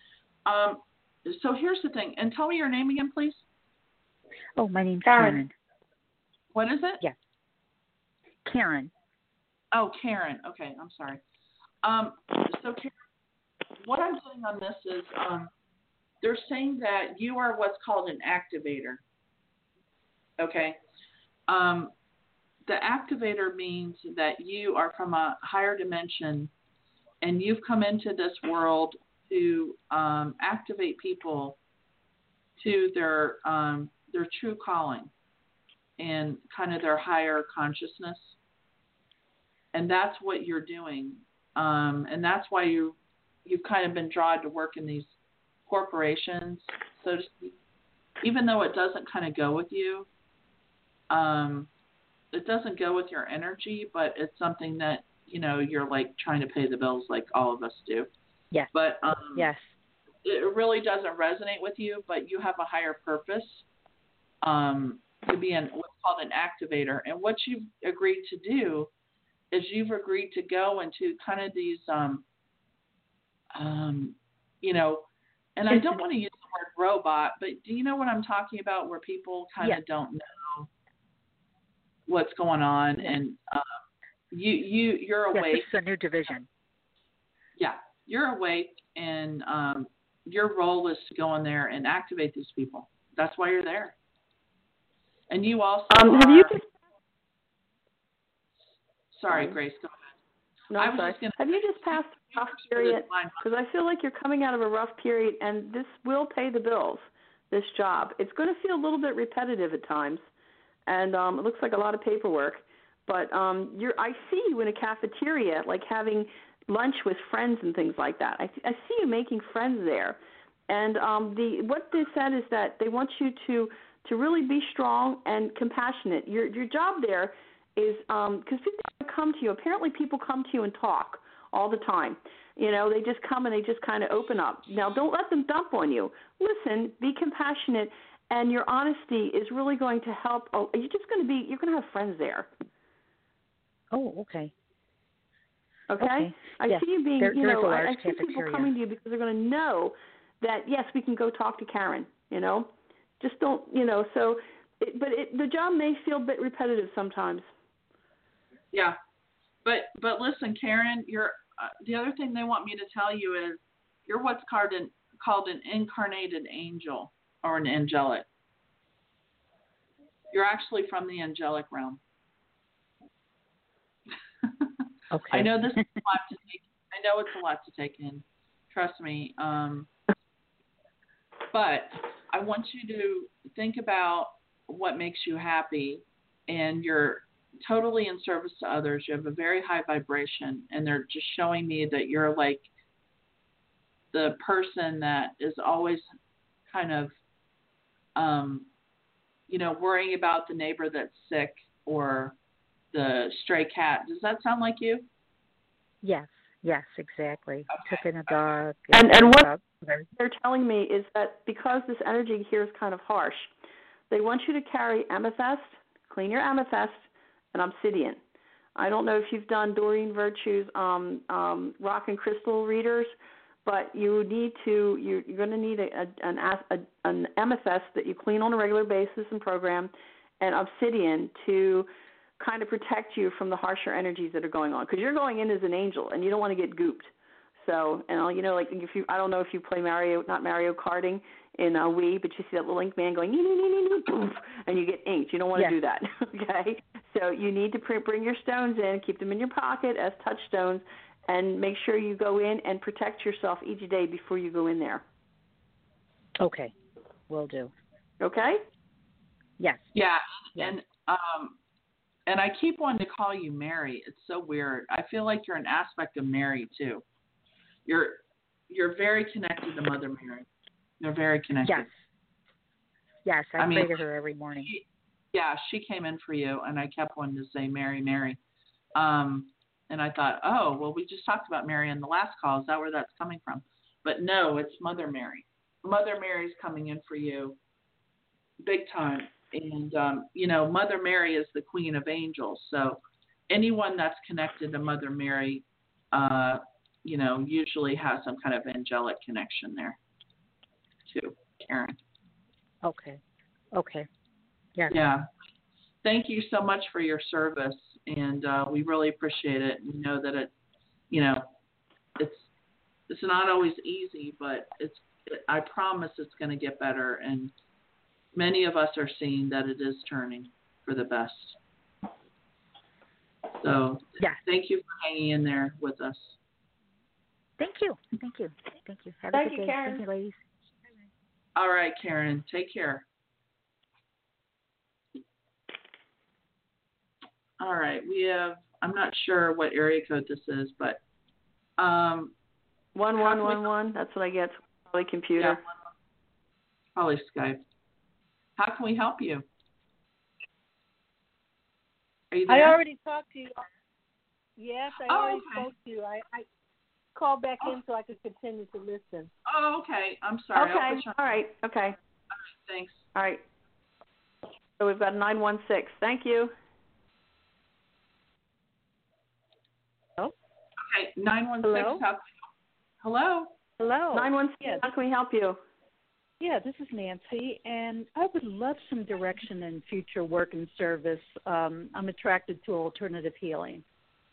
So here's the thing, and tell me your name again, please. Oh, my name's Karen. What is it? Yeah. Karen. Oh, Karen. Okay, I'm sorry. So Karen, what I'm doing on this is they're saying that you are what's called an activator. Okay. The activator means that you are from a higher dimension and you've come into this world to activate people to their true calling and kind of their higher consciousness. And that's what you're doing. And that's why you've kind of been drawn to work in these corporations, so to speak. Even though it doesn't kind of go with you, it doesn't go with your energy, but it's something that, you're like trying to pay the bills like all of us do. Yes. But yes. It really doesn't resonate with you, but you have a higher purpose to be what's called an activator. And what you've agreed to do is you've agreed to go into kind of these, and I don't want to use the word robot, but do you know what I'm talking about, where people kind of don't know what's going on, and you're awake. Yes, this is a new division. Yeah, you're awake, and your role is to go in there and activate these people. That's why you're there. And you also Sorry, Grace, go ahead. No, I'm sorry. Have you just passed a rough period? Because I feel like you're coming out of a rough period, and this will pay the bills, this job. It's going to feel a little bit repetitive at times, and it looks like a lot of paperwork. But I see you in a cafeteria, like having lunch with friends and things like that. I see you making friends there. And what they said is that they want you to really be strong and compassionate. Your job there is because people come to you. Apparently people come to you and talk all the time. They just come and they just kind of open up. Now, don't let them dump on you. Listen, be compassionate, and your honesty is really going to help. You're going to have friends there. Oh, okay. Okay? I see you being, I see people coming to you because they're going to know that, yes, we can go talk to Karen, Just don't, the job may feel a bit repetitive sometimes. Yeah. But listen, Karen, the other thing they want me to tell you is you're what's called an incarnated angel or an angelic. You're actually from the angelic realm. Okay. I know this is a lot to take. I know it's a lot to take in. Trust me. But I want you to think about what makes you happy, and totally in service to others. You have a very high vibration, and they're just showing me that you're like the person that is always kind of, worrying about the neighbor that's sick or the stray cat. Does that sound like you? Yes, exactly. Okay. Took in a dog. And what they're telling me is that because this energy here is kind of harsh, they want you to carry amethyst, clean your amethyst, and obsidian. I don't know if you've done Doreen Virtue's rock and crystal readers, but you're going to need an amethyst that you clean on a regular basis and program, and obsidian to kind of protect you from the harsher energies that are going on, because you're going in as an angel and you don't want to get gooped. So, and like I don't know if you play not Mario Karting in Wii, but you see that little ink man going, poof, and you get inked. You don't want to do that, okay? So you need to bring your stones in, keep them in your pocket as touchstones, and make sure you go in and protect yourself each day before you go in there. Okay, will do. Okay? Yes. Yeah, yes. And I keep wanting to call you Mary. It's so weird. I feel like you're an aspect of Mary too. You're very connected to Mother Mary. You're very connected. Yes, I pray to her every morning. She came in for you, and I kept wanting to say Mary, Mary. And I thought, oh, well, we just talked about Mary in the last call. Is that where that's coming from? But no, it's Mother Mary. Mother Mary's coming in for you big time. And, Mother Mary is the Queen of Angels. So anyone that's connected to Mother Mary, usually has some kind of angelic connection there too, Karen. Okay. Yes. Yeah. Thank you so much for your service, and we really appreciate it. We know that it's not always easy, but I promise it's going to get better, and many of us are seeing that it is turning for the best. So Thank you for hanging in there with us. Thank you. Have a good day. Karen. Thank you, ladies. All right, Karen. Take care. All right. We have, I'm not sure what area code this is, but 1111. That's what I get. Probably computer. Yeah, probably Skype. How can we help you? Are you there? I already talked to you. Yes, I already spoke to you. I called back in so I could continue to listen. Oh, okay. I'm sorry. Okay. All right. Okay. Thanks. All right. So we've got 916. Thank you. Okay, 916. Hello? Hello. 916. Yes. How can we help you? Yeah, this is Nancy, and I would love some direction in future work and service. I'm attracted to alternative healing.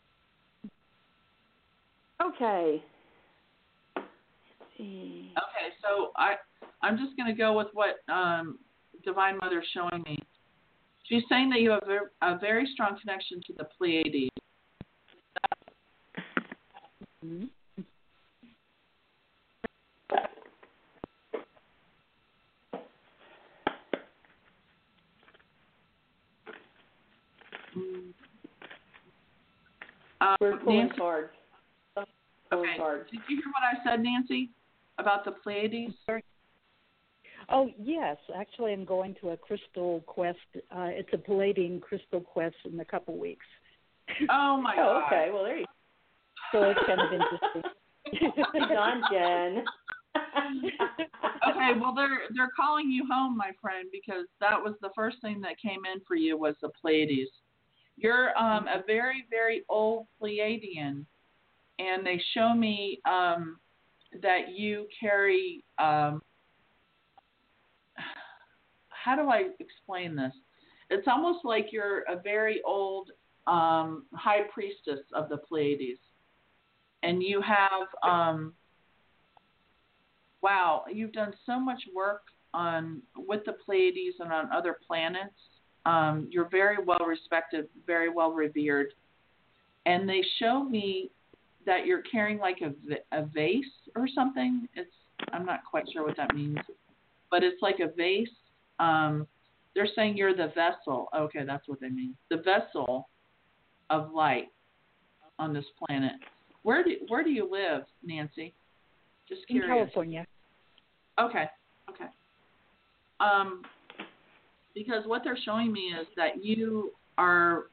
Okay. Let's see. Okay, so I'm just going to go with what Divine Mother's showing me. She's saying that you have a very strong connection to the Pleiades. Mm-hmm. We're pulling Nancy, cards. Okay. Did you hear what I said, Nancy, about the Pleiades? Oh, yes. Actually, I'm going to a crystal quest. It's a Palladian crystal quest in a couple weeks. Oh, my God. Okay. Well, there you go. So it's kind of interesting. Done, Jen. Okay, well, they're calling you home, my friend, because that was the first thing that came in for you was the Pleiades. You're a very, very old Pleiadian, and they show me that you carry how do I explain this? It's almost like you're a very old high priestess of the Pleiades. And you have, you've done so much work with the Pleiades and on other planets. You're very well respected, very well revered. And they show me that you're carrying like a vase or something. I'm not quite sure what that means, but it's like a vase. They're saying you're the vessel. Okay, that's what they mean. The vessel of light on this planet. Where do you live, Nancy? Just curious. In California. Okay. Because what they're showing me is that you are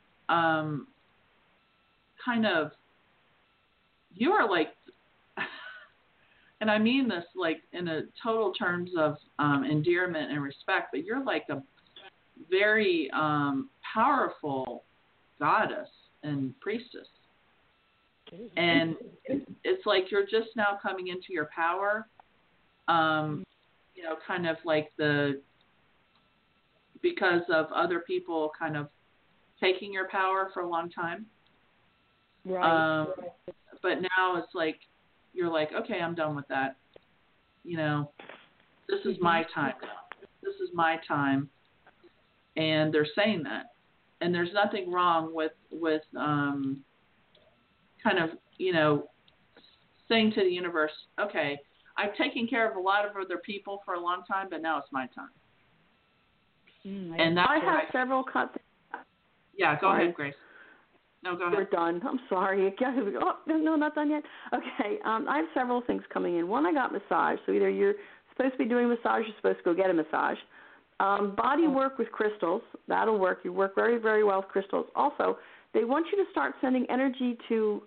you are like, and I mean this like in a total terms of endearment and respect, but you're like a very powerful goddess and priestess. And it's like you're just now coming into your power, kind of like because of other people kind of taking your power for a long time. Right. But now it's like, you're like, okay, I'm done with that. This is my time now. This is my time. And they're saying that. And there's nothing wrong with kind of, saying to the universe, okay, I've taken care of a lot of other people for a long time, but now it's my time. And that's I have several cuts. Yeah, go ahead, Grace. No, go ahead. We're done. I'm sorry. Oh, no, not done yet. Okay, I have several things coming in. One, I got massage. So either you're supposed to be doing massage, you're supposed to go get a massage. Body work with crystals, that'll work. You work very, very well with crystals. Also, they want you to start sending energy to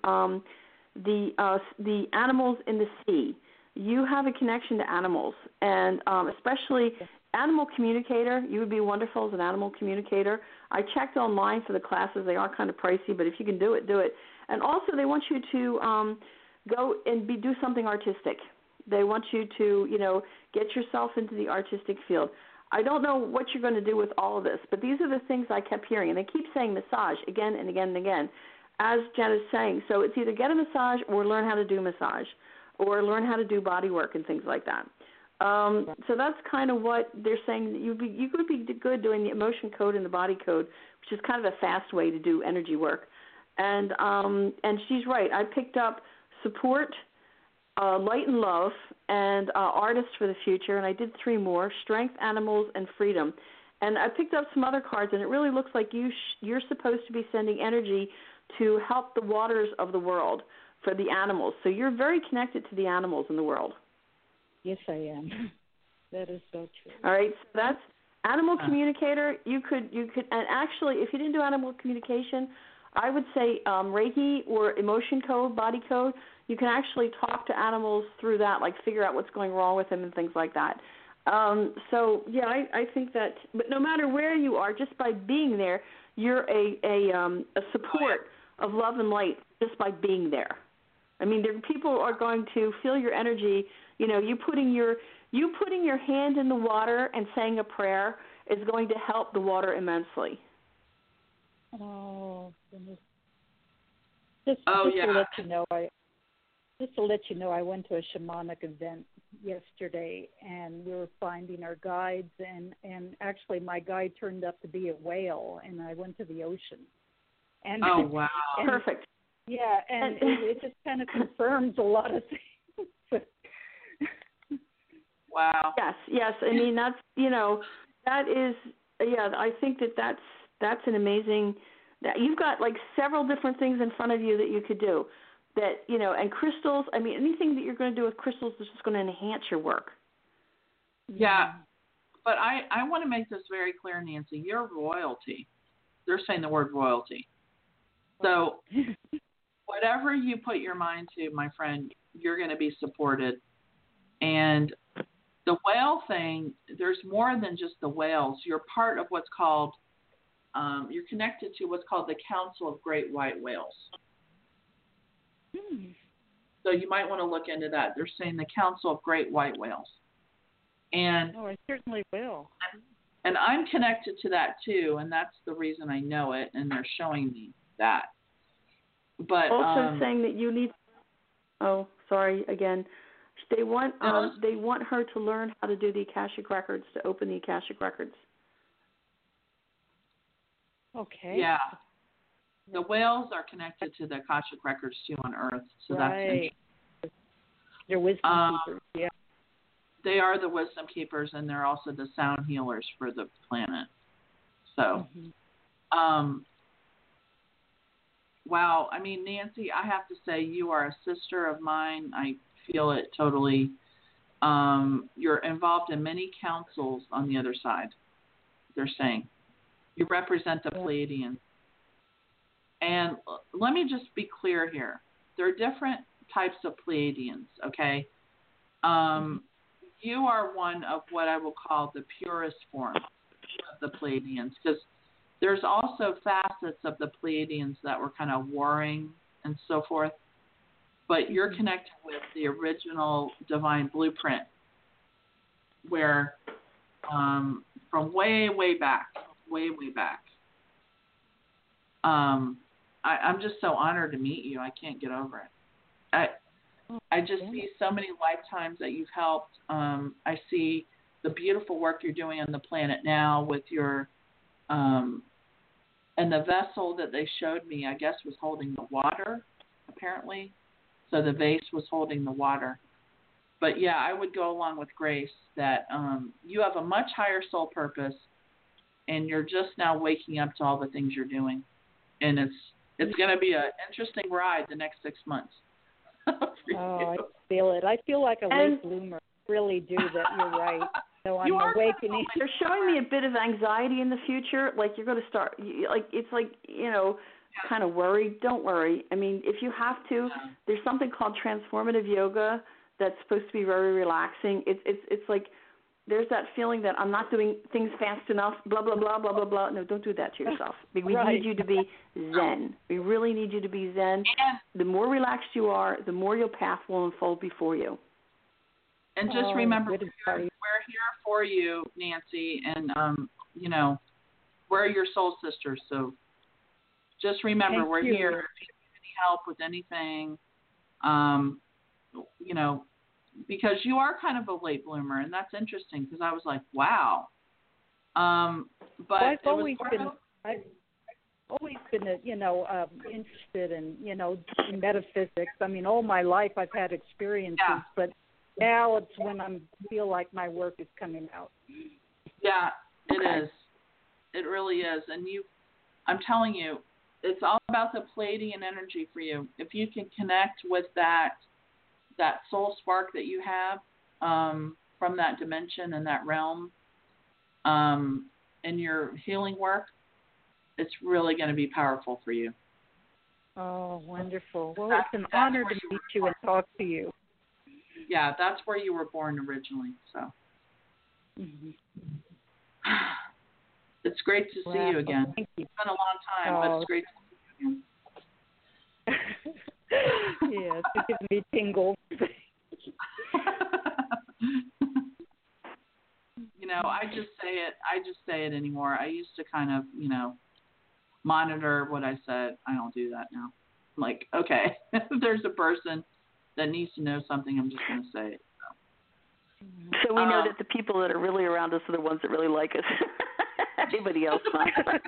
the animals in the sea. You have a connection to animals, and especially animal communicator. You would be wonderful as an animal communicator. I checked online for the classes. They are kind of pricey, but if you can do it, do it. And also, they want you to go and do something artistic. They want you to, get yourself into the artistic field. I don't know what you're going to do with all of this, but these are the things I kept hearing. And they keep saying massage again and again and again, as Jen is saying. So it's either get a massage or learn how to do massage or learn how to do body work and things like that. So that's kind of what they're saying. You could be good doing the emotion code and the body code, which is kind of a fast way to do energy work. And she's right. I picked up support, light and love, and artists for the future, and I did 3 more, strength, animals, and freedom. And I picked up some other cards, and it really looks like you're supposed to be sending energy to help the waters of the world for the animals. So you're very connected to the animals in the world. Yes, I am. That is so true. All right, so that's animal communicator. You could, and actually, if you didn't do animal communication, I would say Reiki or emotion code, body code. You can actually talk to animals through that, like figure out what's going wrong with them and things like that. So yeah, I think that. But no matter where you are, just by being there, you're a support of love and light just by being there. I mean, people are going to feel your energy. You putting your hand in the water and saying a prayer is going to help the water immensely. Oh, goodness. Just to let you know, I went to a shamanic event yesterday, and we were finding our guides, and actually my guide turned up to be a whale, and I went to the ocean. And, oh, wow. Perfect. Yeah, and it just kind of confirms a lot of things. Wow. Yes. I mean, that's, that is, I think that's an amazing, that you've got like several different things in front of you that you could do. That, and crystals, I mean, anything that you're going to do with crystals is just going to enhance your work. Yeah, but I want to make this very clear, Nancy. You're royalty. They're saying the word royalty. So whatever you put your mind to, my friend, you're going to be supported. And the whale thing, there's more than just the whales. You're part of what's called, you're connected to what's called the Council of Great White Whales. So you might want to look into that. They're saying the Council of Great White Whales. And I certainly will. And I'm connected to that too, and that's the reason I know it, and they're showing me that. But also saying that you need. Oh, sorry again. They want her to learn how to do the Akashic Records, to open the Akashic Records. Okay. Yeah. The whales are connected to the Akashic Records too on Earth, so that's interesting. They're wisdom keepers. Yeah. They are the wisdom keepers, and they're also the sound healers for the planet. So, wow. I mean, Nancy, I have to say you are a sister of mine. I feel it totally. You're involved in many councils on the other side, they're saying. You represent the Pleiadians. And let me just be clear here. There are different types of Pleiadians, okay? You are one of what I will call the purest form of the Pleiadians, because there's also facets of the Pleiadians that were kind of warring and so forth, but you're connected with the original divine blueprint, where from way back, I'm just so honored to meet you. I can't get over it. I just see so many lifetimes that you've helped. I see the beautiful work you're doing on the planet now with your, and the vessel that they showed me, I guess, was holding the water, apparently. So the vase was holding the water. But yeah, I would go along with Grace that you have a much higher soul purpose, and you're just now waking up to all the things you're doing. And it's going to be an interesting ride the next 6 months. I feel it. I feel like a late bloomer. I really do that. You're right. So I'm awakening. They're showing me a bit of anxiety in the future. Like you're going to start, kind of worried. Don't worry. I mean, if you have to, there's something called transformative yoga that's supposed to be very relaxing. It's like there's that feeling that I'm not doing things fast enough, blah, blah, blah, blah, blah, blah. No, don't do that to yourself. We need you to be zen. We really need you to be zen. The more relaxed you are, the more your path will unfold before you. And just remember, we're here for you, Nancy, and, we're your soul sisters. So just remember, we're here if you need any help with anything, because you are kind of a late bloomer, and that's interesting because I was like, wow. But I've always been, interested in, in metaphysics. I mean, all my life I've had experiences, but now it's when I feel like my work is coming out. Yeah, it is. It really is. And I'm telling you, it's all about the Pleiadian energy for you. If you can connect with that soul spark that you have from that dimension and that realm in your healing work, it's really going to be powerful for you. Oh, wonderful. Well, it's an honor to meet you and talk to you. Yeah, that's where you were born originally. So it's great to see you again. Thank you. It's been a long time, but it's great to see you again. Yes, it gives me tingles. I just say it anymore. I used to kind of, monitor what I said. I don't do that now. I'm like, okay, if there's a person that needs to know something, I'm just going to say it. So we know that the people that are really around us are the ones that really like us. Everybody else not.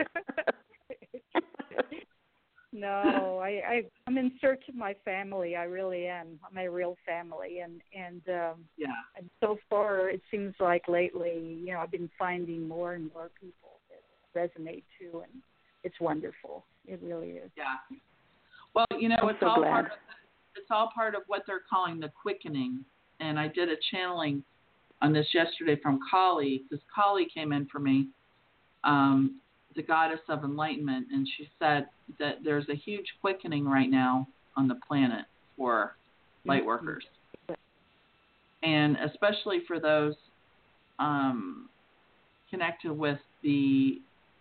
No, I'm in search of my family. I really am. My real family, and so far it seems like lately, I've been finding more and more people that resonate too, and it's wonderful. It really is. Yeah. Well, it's all part of what they're calling the quickening, and I did a channeling on this yesterday from Kali, because Kali came in for me. The goddess of enlightenment, and she said that there's a huge quickening right now on the planet for light workers, and especially for those connected with the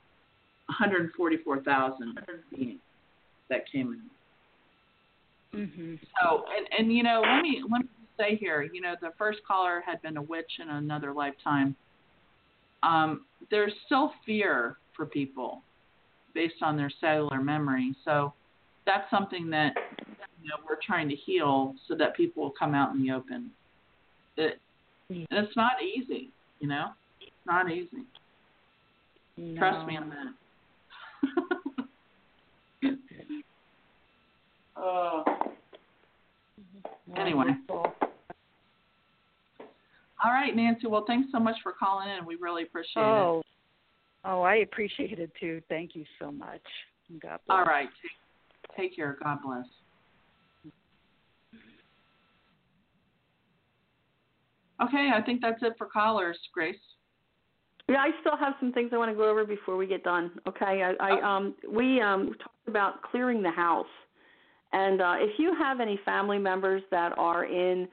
144,000 beings that came in. Mm-hmm. So, and let me say here, the first caller had been a witch in another lifetime. There's still fear for people based on their cellular memory. So that's something that we're trying to heal so that people will come out in the open. And it's not easy, It's not easy. No. Trust me on that. Anyway. All right, Nancy. Well, thanks so much for calling in. We really appreciate it. Oh, I appreciate it too. Thank you so much. God bless. All right. Take care. God bless. Okay, I think that's it for callers, Grace. Yeah, I still have some things I want to go over before we get done. Okay, we talked about clearing the house, and if you have any family members that are in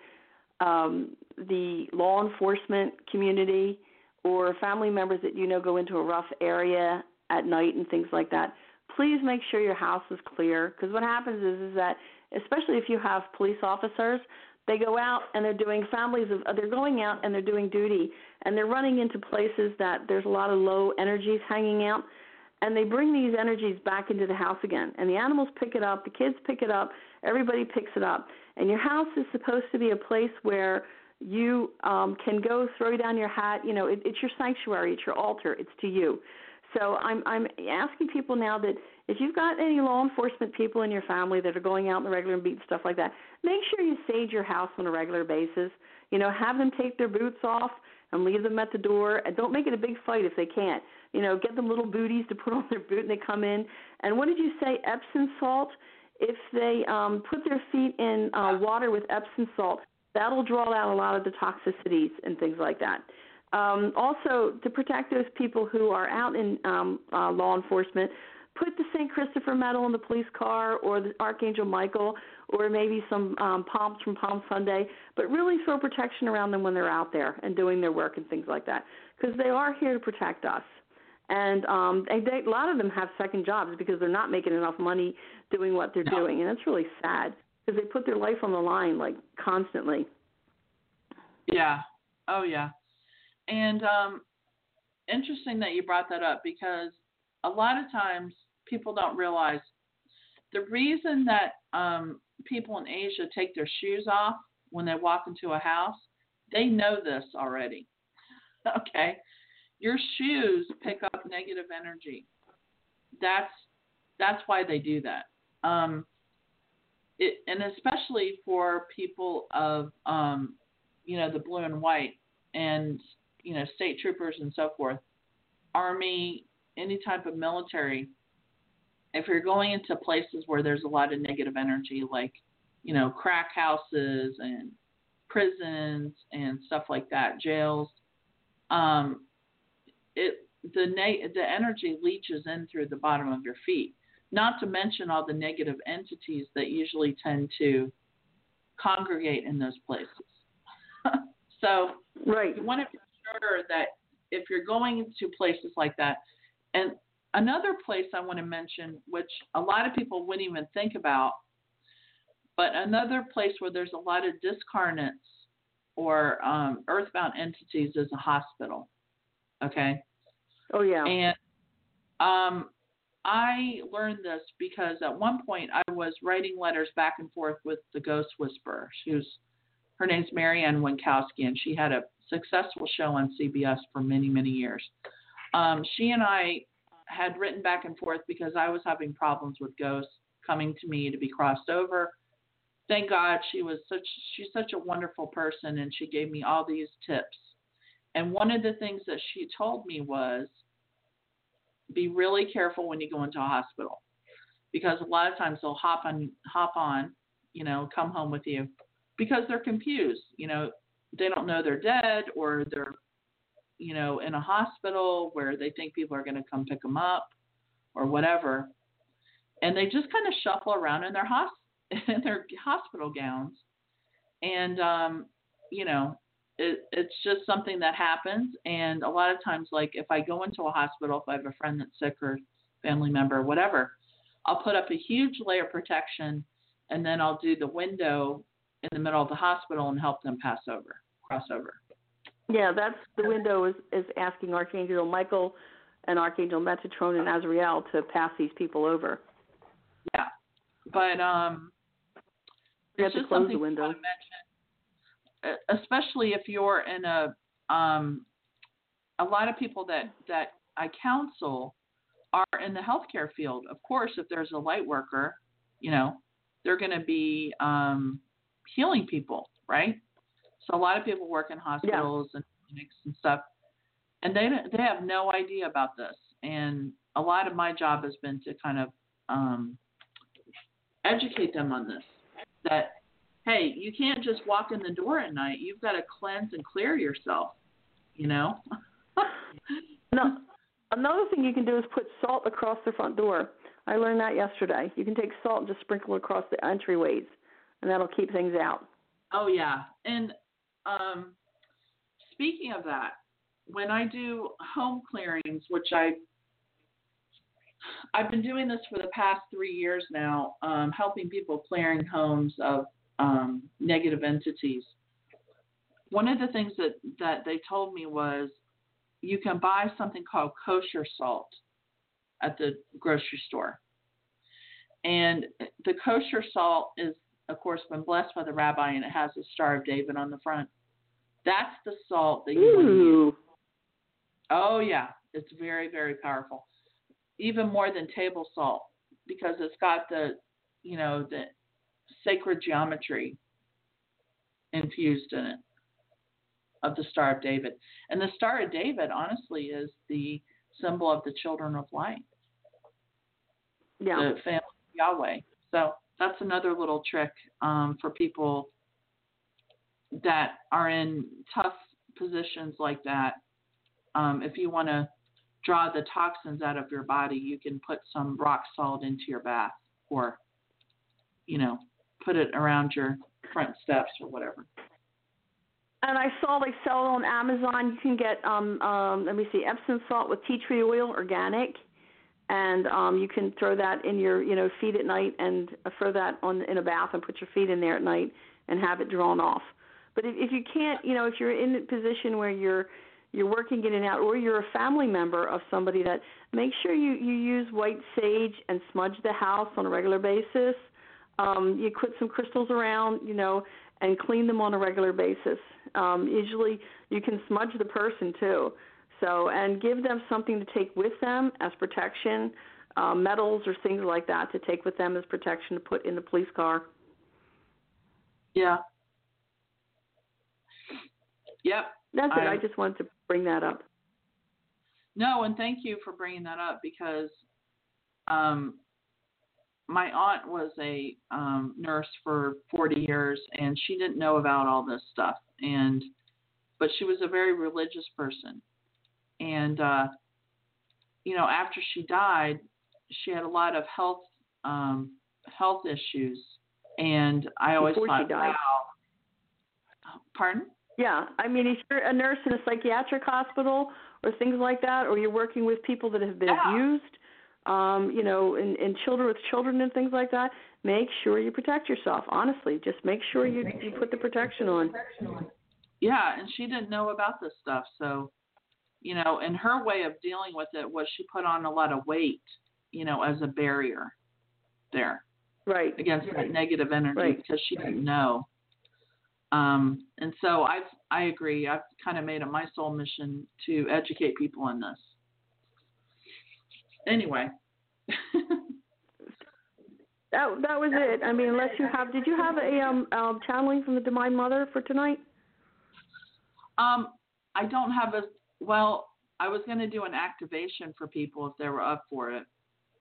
the law enforcement community, or family members that you know go into a rough area at night and things like that, please make sure your house is clear. Because what happens is that, especially if you have police officers, they go out and they're doing they're going out and they're doing duty, and they're running into places that there's a lot of low energies hanging out, and they bring these energies back into the house again. And the animals pick it up, the kids pick it up, everybody picks it up. And your house is supposed to be a place where you can go throw down your hat. You know, it's your sanctuary, it's your altar, it's to you. So I'm asking people now that if you've got any law enforcement people in your family that are going out in the regular and beating stuff like that, make sure you sage your house on a regular basis. You know, have them take their boots off and leave them at the door. And don't make it a big fight if they can't. You know, get them little booties to put on their boot and they come in. And what did you say, Epsom salt? If they put their feet in water with Epsom salt, that'll draw out a lot of the toxicities and things like that. Also, to protect those people who are out in law enforcement, put the St. Christopher medal in the police car, or the Archangel Michael, or maybe some palms from Palm Sunday, but really throw protection around them when they're out there and doing their work and things like that, because they are here to protect us. And a lot of them have second jobs because they're not making enough money doing what they're doing, and it's really sad because they put their life on the line, like, constantly. Yeah. Oh, yeah. And interesting that you brought that up, because a lot of times people don't realize the reason that people in Asia take their shoes off when they walk into a house, they know this already. Okay? Your shoes pick up negative energy. That's why they do that. And especially for people of, the blue and white and, state troopers and so forth, Army, any type of military, if you're going into places where there's a lot of negative energy, like, crack houses and prisons and stuff like that, jails, the energy leaches in through the bottom of your feet, not to mention all the negative entities that usually tend to congregate in those places. So right. You want to be sure that if you're going to places like that, and another place I want to mention, which a lot of people wouldn't even think about, but another place where there's a lot of discarnates or earthbound entities is a hospital. Okay? Oh, yeah. And I learned this because at one point I was writing letters back and forth with the Ghost Whisperer. Her name's Marianne Winkowski, and she had a successful show on CBS for many, many years. She and I had written back and forth because I was having problems with ghosts coming to me to be crossed over. Thank God she's such a wonderful person, and she gave me all these tips. And one of the things that she told me was, be really careful when you go into a hospital, because a lot of times they'll hop on, come home with you because they're confused. They don't know they're dead, or they're, in a hospital where they think people are going to come pick them up or whatever. And they just kind of shuffle around in their hospital gowns. And, it's just something that happens. And a lot of times, like if I go into a hospital, if I have a friend that's sick or family member or whatever, I'll put up a huge layer of protection, and then I'll do the window in the middle of the hospital and help them cross over. Yeah, that's the window is asking Archangel Michael and Archangel Metatron and Azrael to pass these people over. Yeah, but you have to close the window. I want to mention, especially if you're in a lot of people that I counsel are in the healthcare field. Of course, if there's a light worker, they're going to be healing people, right? So a lot of people work in hospitals and clinics and stuff, and they have no idea about this. And a lot of my job has been to kind of educate them on this. That, hey, you can't just walk in the door at night. You've got to cleanse and clear yourself, you know? No, another thing you can do is put salt across the front door. I learned that yesterday. You can take salt and just sprinkle it across the entryways, and that'll keep things out. Oh, yeah. And speaking of that, when I do home clearings, which I've been doing this for the past 3 years now, helping people clearing homes of negative entities. One of the things that they told me was you can buy something called kosher salt at the grocery store. And the kosher salt is, of course, been blessed by the rabbi, and it has the Star of David on the front. That's the salt that you want to use. Oh, yeah. It's very, very powerful. Even more than table salt, because it's got the sacred geometry infused in it of the Star of David. And the Star of David, honestly, is the symbol of the children of light. Yeah. The family of Yahweh. So that's another little trick for people that are in tough positions like that. If you want to draw the toxins out of your body, you can put some rock salt into your bath, or, put it around your front steps or whatever. And I saw they sell it on Amazon. You can get, Epsom salt with tea tree oil, organic, and you can throw that in your, feet at night, and throw that in a bath and put your feet in there at night and have it drawn off. But if you can't, if you're in a position where you're working in and out, or you're a family member of somebody, that make sure you use white sage and smudge the house on a regular basis. You put some crystals around, and clean them on a regular basis. Usually you can smudge the person too. So, and give them something to take with them as protection, medals or things like that to take with them as protection to put in the police car. Yeah. Yep. That's it. I just wanted to bring that up. No, and thank you for bringing that up, because my aunt was a nurse for 40 years, and she didn't know about all this stuff. But she was a very religious person. And, after she died, she had a lot of health issues. And I always thought, wow. Pardon? Yeah. I mean, if you're a nurse in a psychiatric hospital or things like that, or you're working with people that have been abused, and children with children and things like that, make sure you protect yourself. Honestly, just make sure you put the protection on. Yeah, and she didn't know about this stuff. So, and her way of dealing with it was she put on a lot of weight, as a barrier there. Right. Against that negative energy, right. Because she didn't know. And so I agree. I've kind of made it my sole mission to educate people on this. Anyway. that was it. I mean, did you have a channeling from the Divine Mother for tonight? I don't have I was going to do an activation for people if they were up for it.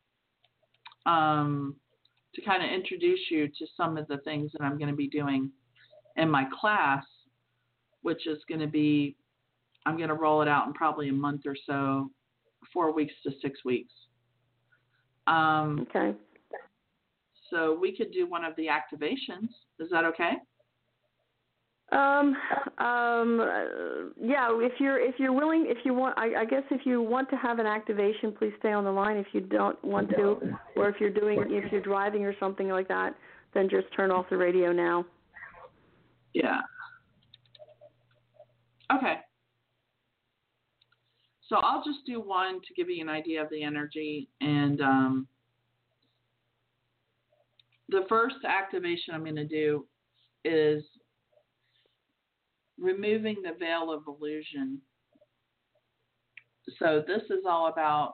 To kind of introduce you to some of the things that I'm going to be doing in my class, which is going to be, I'm going to roll it out in probably a month or so, 4 weeks to 6 weeks. Okay. So we could do one of the activations. Is that okay? Yeah, if you're willing, if you want, I guess if you want to have an activation, please stay on the line. If you don't want to, or if you're driving or something like that, then just turn off the radio now. Yeah. Okay. So I'll just do one to give you an idea of the energy. And the first activation I'm going to do is removing the veil of illusion. So this is all about,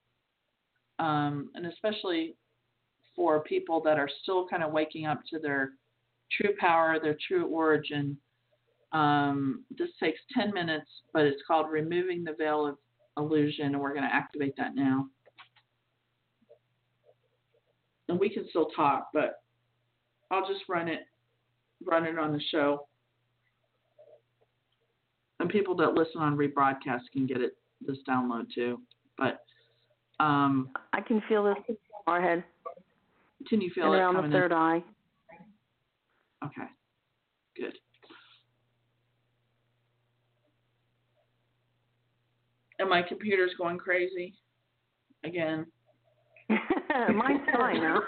and especially for people that are still kind of waking up to their true power, their true origin. This takes 10 minutes, but it's called Removing the Veil of Illusion, and we're going to activate that now. and we can still talk, but I'll just run it on the show. And people that listen on rebroadcast can get this download too. But I can feel this in my forehead. Can you feel and it around coming the third eye? Okay, good. And my computer's going crazy again. Mine's fine now.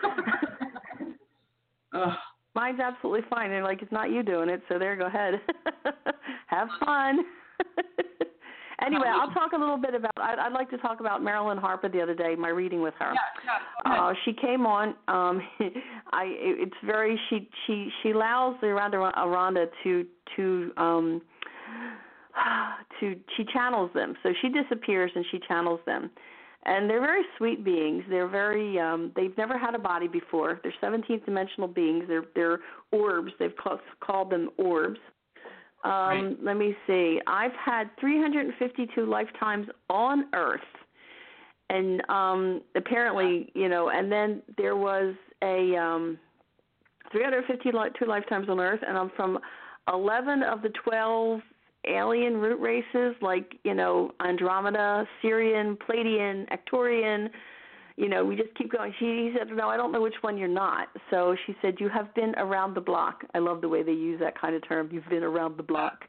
Ugh. Mine's absolutely fine. They're like, it's not you doing it, so there, go ahead. Have fun. Anyway, I'll talk a little bit about, I'd like to talk about Marilyn Harper the other day, my reading with her. Yeah, she came on, she allows the Aranda to she channels them. So she disappears and she channels them. And they're very sweet beings. They're very, they've never had a body before. They're 17th dimensional beings. They're orbs. They've called them orbs. Right. Let me see. I've had 352 lifetimes on Earth. And apparently, and then there was a 352 lifetimes on Earth, and I'm from 11 of the 12 alien root races, like, Andromeda, Sirian, Pleiadian, Arcturian. We just keep going. He said, no, I don't know which one you're not. So she said, you have been around the block. I love the way they use that kind of term. You've been around the block.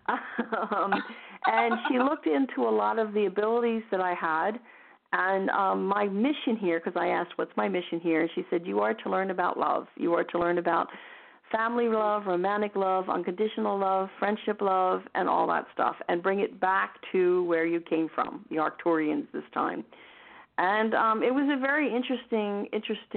And she looked into a lot of the abilities that I had. And my mission here, because I asked, what's my mission here? And she said, you are to learn about love. You are to learn about family love, romantic love, unconditional love, friendship love, and all that stuff, and bring it back to where you came from, the Arcturians this time. And it was a very interesting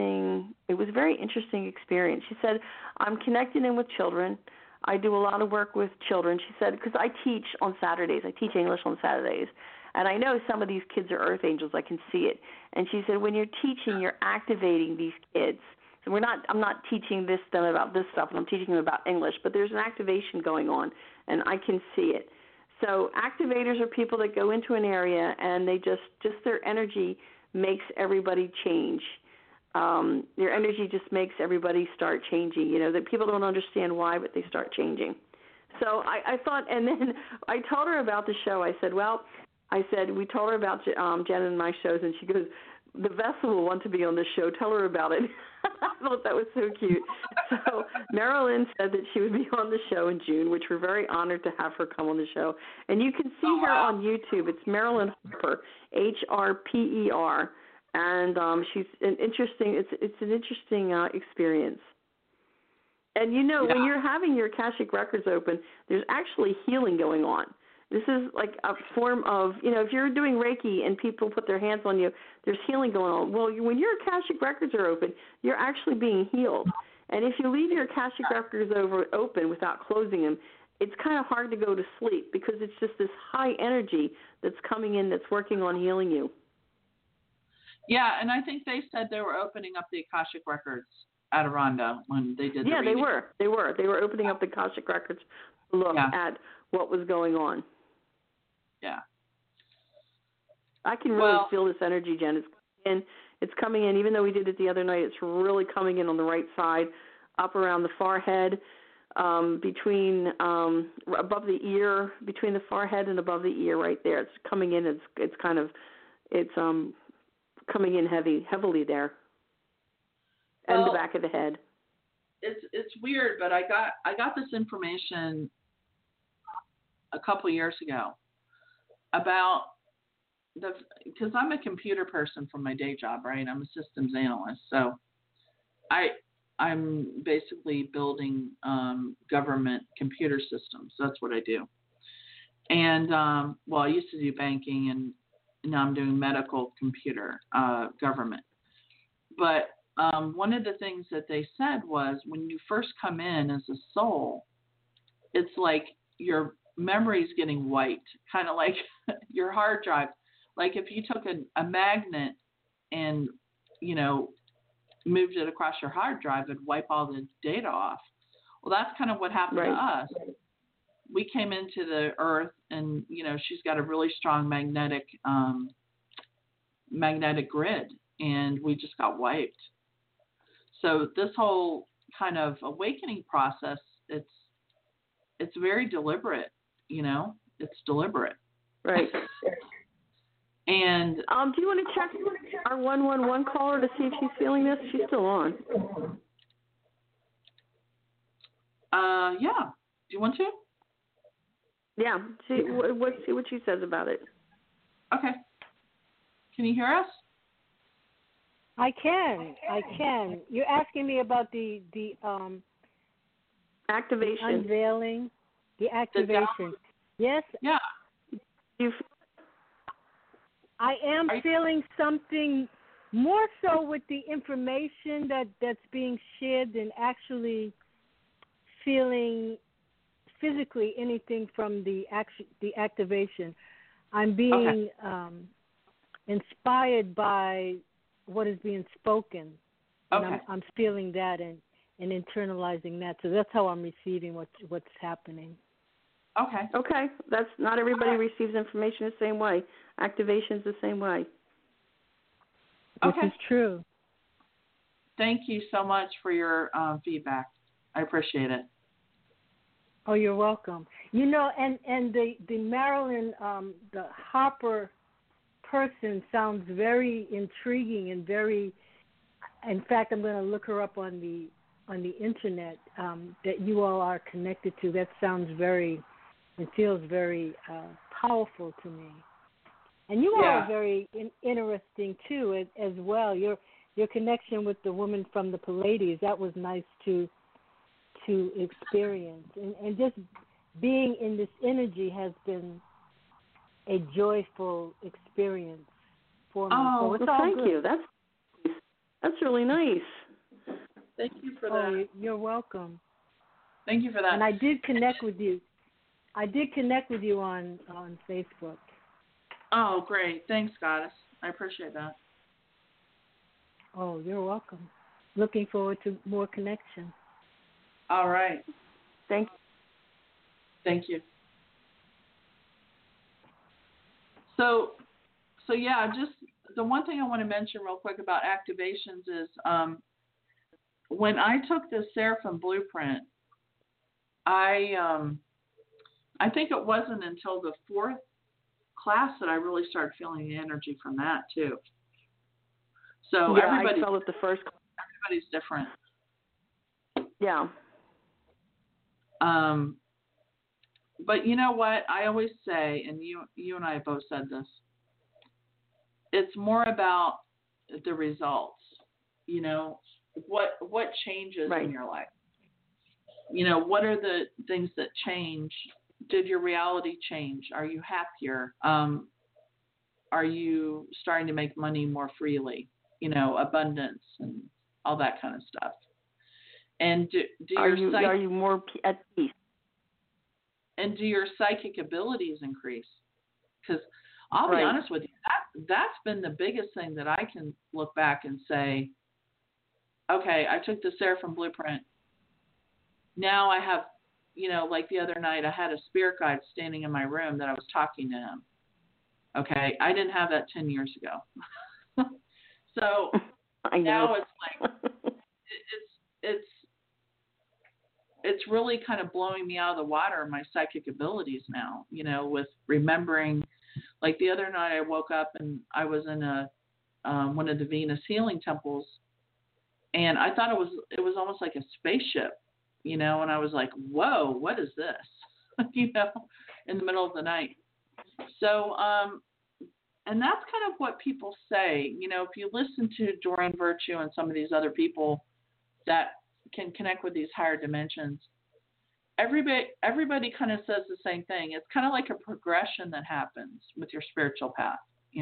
experience. She said, I'm connected in with children. I do a lot of work with children. She said, because I teach on Saturdays. I teach English on Saturdays. And I know some of these kids are earth angels. I can see it. And she said, when you're teaching, you're activating these kids. So I'm not teaching them about this stuff, and I'm teaching them about English, but there's an activation going on, and I can see it. So activators are people that go into an area, and they just their energy makes everybody change. Their energy just makes everybody start changing. That people don't understand why, but they start changing. So I thought, and then I told her about the show. I said, we told her about Jen and my shows, and she goes, the vessel will want to be on this show. Tell her about it. I thought that was so cute. So Marilyn said that she would be on the show in June, which we're very honored to have her come on the show. And you can see her on YouTube. It's Marilyn Harper, Harper, and she's an interesting. It's an interesting experience. And when you're having your Akashic records open, there's actually healing going on. This is like a form of, if you're doing Reiki and people put their hands on you, there's healing going on. Well, when your Akashic records are open, you're actually being healed. And if you leave your Akashic records open without closing them, it's kind of hard to go to sleep because it's just this high energy that's coming in that's working on healing you. Yeah, and I think they said they were opening up the Akashic records at Aranda when they did the reading. They were opening up the Akashic records to look at what was going on. Yeah. I can really feel this energy, Jen. It's coming in. Even though we did it the other night, it's really coming in on the right side, up around the forehead, between above the ear, between the forehead and above the ear, right there. It's coming in. It's coming in heavily there, and the back of the head. It's weird, but I got this information a couple years ago about because I'm a computer person from my day job, right? I'm a systems analyst, so I'm basically building government computer systems. That's what I do. And I used to do banking, and now I'm doing medical computer government. But one of the things that they said was when you first come in as a soul, it's like your memory is getting wiped, kind of like your hard drive. Like if you took a magnet and, moved it across your hard drive, it'd wipe all the data off. Well, that's kind of what happened to us. We came into the earth and, she's got a really strong magnetic grid, and we just got wiped. So this whole kind of awakening process, it's very deliberate, it's deliberate. Right. And do you want to check our 111 caller to see if she's feeling this? She's still on. Yeah. Do you want to? Yeah. See what she says about it. Okay. Can you hear us? I can. You're asking me about the activation, the unveiling, the activation. Yes. Yeah. I am feeling something more so with the information that's being shared than actually feeling physically anything from the activation. I'm being inspired by what is being spoken. And I'm feeling that and internalizing that. So that's how I'm receiving what's happening. Okay. That's not everybody receives information the same way. Activation's the same way. This is true. Thank you so much for your feedback. I appreciate it. Oh, you're welcome. And the Marilyn, the Harper person sounds very intriguing and very. In fact, I'm going to look her up on the internet that you all are connected to. That sounds very. It feels very powerful to me. And you all are very interesting too, as well. Your connection with the woman from the Pleiades, that was nice to experience, and just being in this energy has been a joyful experience for me. Oh, so thank you. That's really nice. Thank you for that. Oh, you're welcome. Thank you for that. And I did connect with you. On Facebook. Oh, great. Thanks, Goddess. I appreciate that. Oh, you're welcome. Looking forward to more connection. All right. Thank you. So yeah, just the one thing I want to mention real quick about activations is when I took the Seraphim Blueprint, I think it wasn't until the 4th class that I really started feeling the energy from that too. So I felt it the first. Everybody's different. Yeah. But you know what? I always say, and you and I have both said this, it's more about the results. What changes in your life? What are the things that change? Did your reality change? Are you happier? Are you starting to make money more freely? Abundance and all that kind of stuff. And are you more at peace? And do your psychic abilities increase? Because I'll be honest with you, that's been the biggest thing that I can look back and say, okay, I took the Seraphim Blueprint. Now I have, like the other night, I had a spirit guide standing in my room that I was talking to him. Okay, I didn't have that 10 years ago. So now it's like, it's really kind of blowing me out of the water, my psychic abilities now, with remembering. Like the other night I woke up and I was in one of the Venus healing temples, and I thought it was almost like a spaceship, and I was like, whoa, what is this? In the middle of the night. So, and that's kind of what people say, if you listen to Doreen Virtue and some of these other people that can connect with these higher dimensions, everybody kind of says the same thing. It's kind of like a progression that happens with your spiritual path,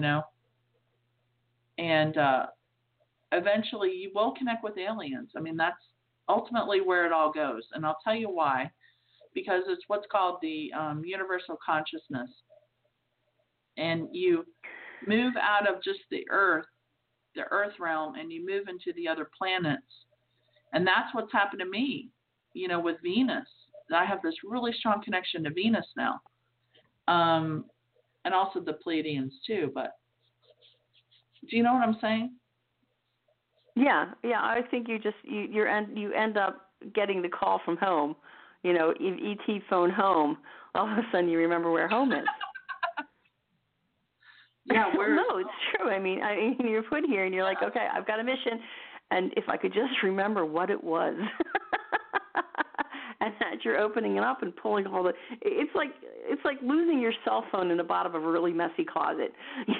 and eventually you will connect with aliens. I mean, that's ultimately where it all goes, and I'll tell you why. Because it's what's called the universal consciousness, and you move out of just the earth realm, and you move into the other planets. And that's what's happened to me, with Venus. I have this really strong connection to Venus now. And also the Pleiadians too. But do you know what I'm saying? Yeah. I think you end up getting the call from home. ET phone home. All of a sudden, you remember where home is. Yeah, no, it's true. I mean, you're put here, and you're like, okay, I've got a mission, and if I could just remember what it was, and that you're opening it up and pulling all the, it's like losing your cell phone in the bottom of a really messy closet.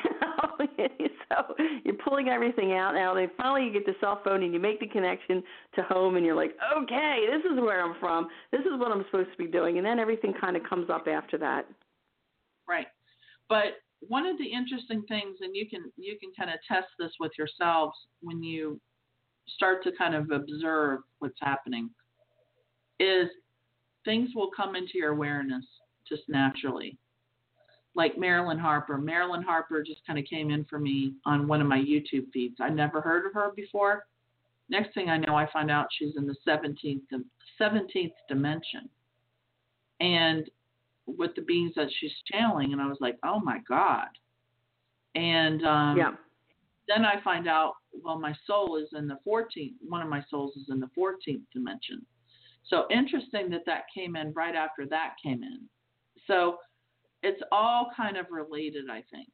So you're pulling everything out now. Then finally you get the cell phone and you make the connection to home, and you're like, okay, this is where I'm from. This is what I'm supposed to be doing, and then everything kind of comes up after that. Right, but one of the interesting things, and you can kind of test this with yourselves when you start to kind of observe what's happening, is things will come into your awareness just naturally. Like Marilyn Harper. Marilyn Harper just kind of came in for me on one of my YouTube feeds. I never heard of her before. Next thing I know, I find out she's in the 17th dimension. And with the beings that she's channeling, and I was like, oh my God. And then I find out, well, my soul is in the 14th. One of my souls is in the 14th dimension. So interesting that came in right after that came in. So it's all kind of related, I think.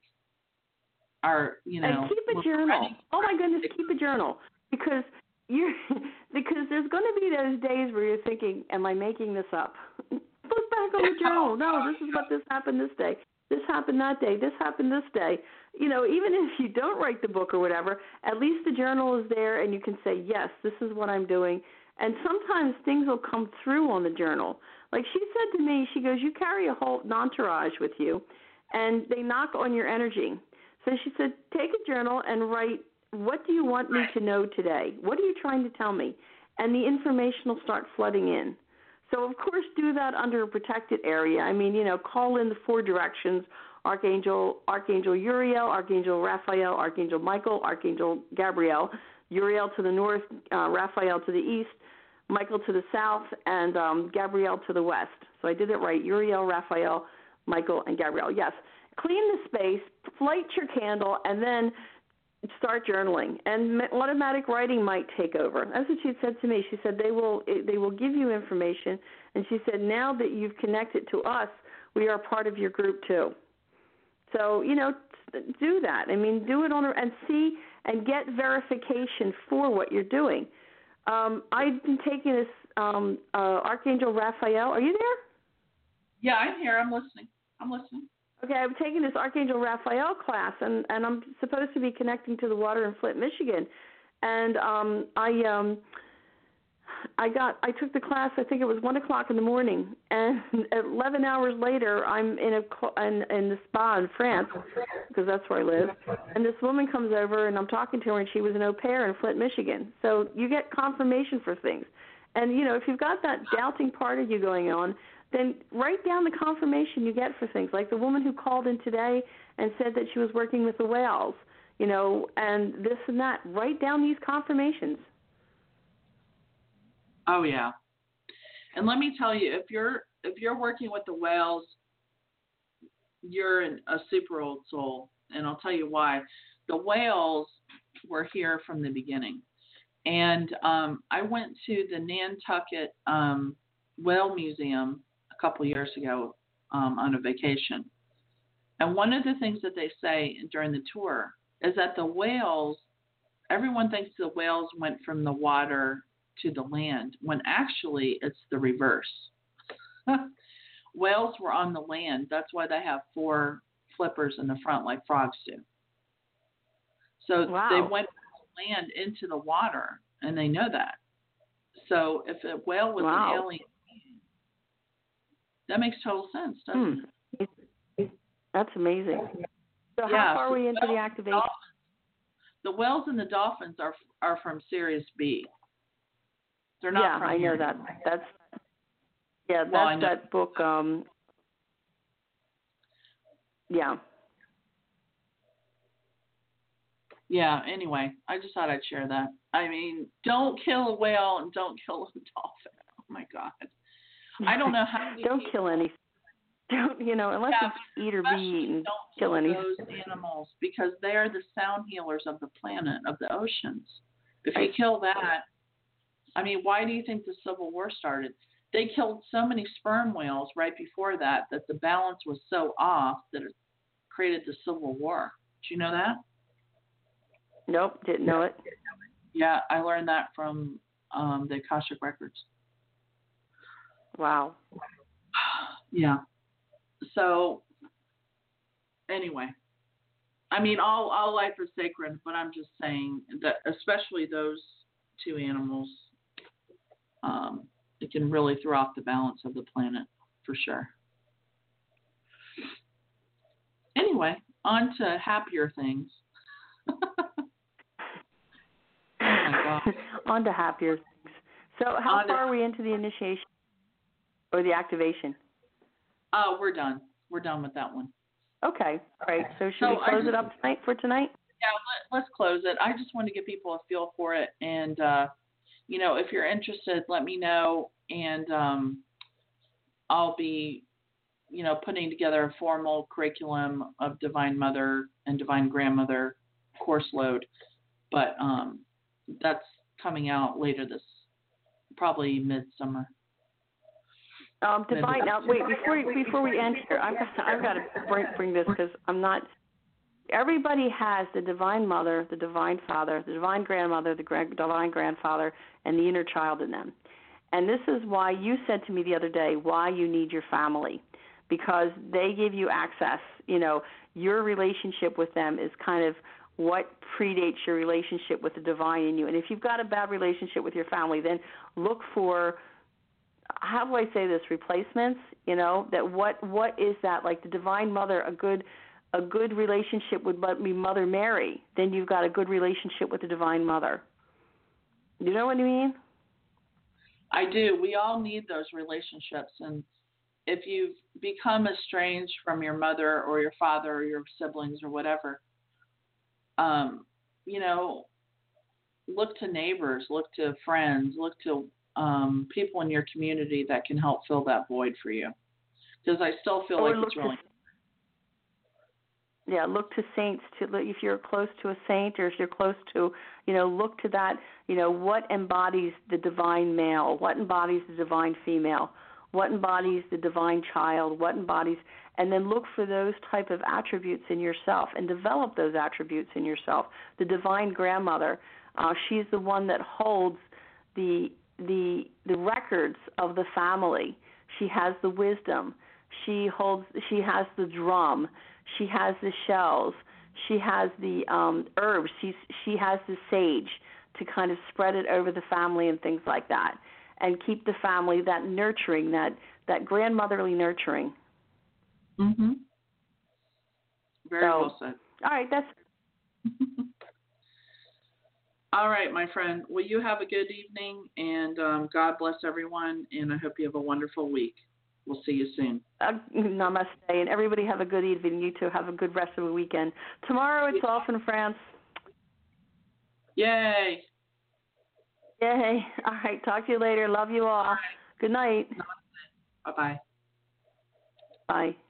And keep a journal. Oh my goodness, keep a journal, because there's going to be those days where you're thinking, am I making this up? Look back on the journal. No, this happened this day. This happened that day. This happened this day. Even if you don't write the book or whatever, at least the journal is there, and you can say, yes, this is what I'm doing. And sometimes things will come through on the journal. Like she said to me, she goes, you carry a whole entourage with you, and they knock on your energy. So she said, take a journal and write, what do you want me to know today? What are you trying to tell me? And the information will start flooding in. So, of course, do that under a protected area. I mean, call in the 4 directions: Archangel Uriel, Archangel Raphael, Archangel Michael, Archangel Gabriel. Uriel to the north, Raphael to the east, Michael to the south, and Gabriel to the west. So I did it right: Uriel, Raphael, Michael, and Gabriel. Yes. Clean the space, light your candle, and then start journaling. And automatic writing might take over. That's what she said to me. She said they will give you information, and she said now that you've connected to us, we are part of your group too. So do that. I mean, do it and see and get verification for what you're doing. I've been taking this Archangel Raphael. Are you there? Yeah, I'm here. I'm listening. Okay, I'm taking this Archangel Raphael class, and I'm supposed to be connecting to the water in Flint, Michigan. And I took the class. I think it was 1:00 in the morning, and 11 hours later, I'm in the spa in France, because that's where I live. And this woman comes over, and I'm talking to her, and she was an au pair in Flint, Michigan. So you get confirmation for things. And if you've got that doubting part of you going on, then write down the confirmation you get for things. Like the woman who called in today and said that she was working with the whales, and this and that. Write down these confirmations. Oh yeah. And let me tell you, if you're working with the whales, you're a super old soul, and I'll tell you why. The whales were here from the beginning, and I went to the Nantucket Whale Museum a couple years ago on a vacation, and one of the things that they say during the tour is that the whales, everyone thinks the whales went from the water to the land, when actually it's the reverse. Whales were on the land. That's why they have 4 flippers in the front like frogs do. So They went from the land into the water, and they know that. So if a whale was an alien, that makes total sense, doesn't it? That's amazing. So how far are we into the activation? The whales and the dolphins are from Sirius B. They're not from here. I know that. That's that book. Yeah, anyway, I just thought I'd share that. I mean, don't kill a whale and don't kill a dolphin. Oh my God. I don't know how Don't kill anything. Don't, unless it's eat or be eaten, don't kill anything. Those animals, because they are the sound healers of the planet, of the oceans. If you kill that, I mean, why do you think the Civil War started? They killed so many sperm whales right before that the balance was so off that it created the Civil War. Did you know that? Nope, didn't know it. Yeah, I learned that from the Akashic Records. Wow. Yeah. So, anyway, I mean, all life is sacred, but I'm just saying that especially those two animals, it can really throw off the balance of the planet for sure. Anyway, on to happier things. Oh my God. On to happier things. So how far are we into the initiation or the activation? Oh, we're done. We're done with that one. Okay. All right. So should we close it up tonight? Yeah, let's close it. I just want to give people a feel for it. And, if you're interested, let me know. And I'll be, putting together a formal curriculum of Divine Mother and Divine Grandmother course load. But that's coming out later probably midsummer. Divine. Now, wait. Before we end here, I've got to bring this because I'm not. Everybody has the Divine Mother, the Divine Father, the Divine Grandmother, the Divine Grandfather, and the inner child in them. And this is why you said to me the other day why you need your family, because they give you access. Your relationship with them is kind of what predates your relationship with the divine in you. And if you've got a bad relationship with your family, then look for, how do I say this, replacements, that what is that? Like the Divine Mother, a good relationship would be Mother Mary. Then you've got a good relationship with the Divine Mother. You know what I mean? I do. We all need those relationships. And if you've become estranged from your mother or your father or your siblings or whatever, look to neighbors, look to friends, look to people in your community that can help fill that void for you. Because I still feel like it's really... Yeah, look to saints. If you're close to a saint or if you're close to, look to that, what embodies the divine male, what embodies the divine female, what embodies the divine child, what embodies, and then look for those type of attributes in yourself and develop those attributes in yourself. The Divine Grandmother, she's the one that holds the records of the family. She has the wisdom. She has the drum. She has the shells. She has the herbs. She has the sage to kind of spread it over the family and things like that, and keep the family, that nurturing, that grandmotherly nurturing. Mm-hmm. Very well said. All right, that's. All right, my friend. Well, you have a good evening, and God bless everyone, and I hope you have a wonderful week. We'll see you soon. Namaste, and everybody have a good evening. You too have a good rest of the weekend. Tomorrow it's off in France. Yay. Yay. All right, talk to you later. Love you all. Good night. Bye-bye. Bye.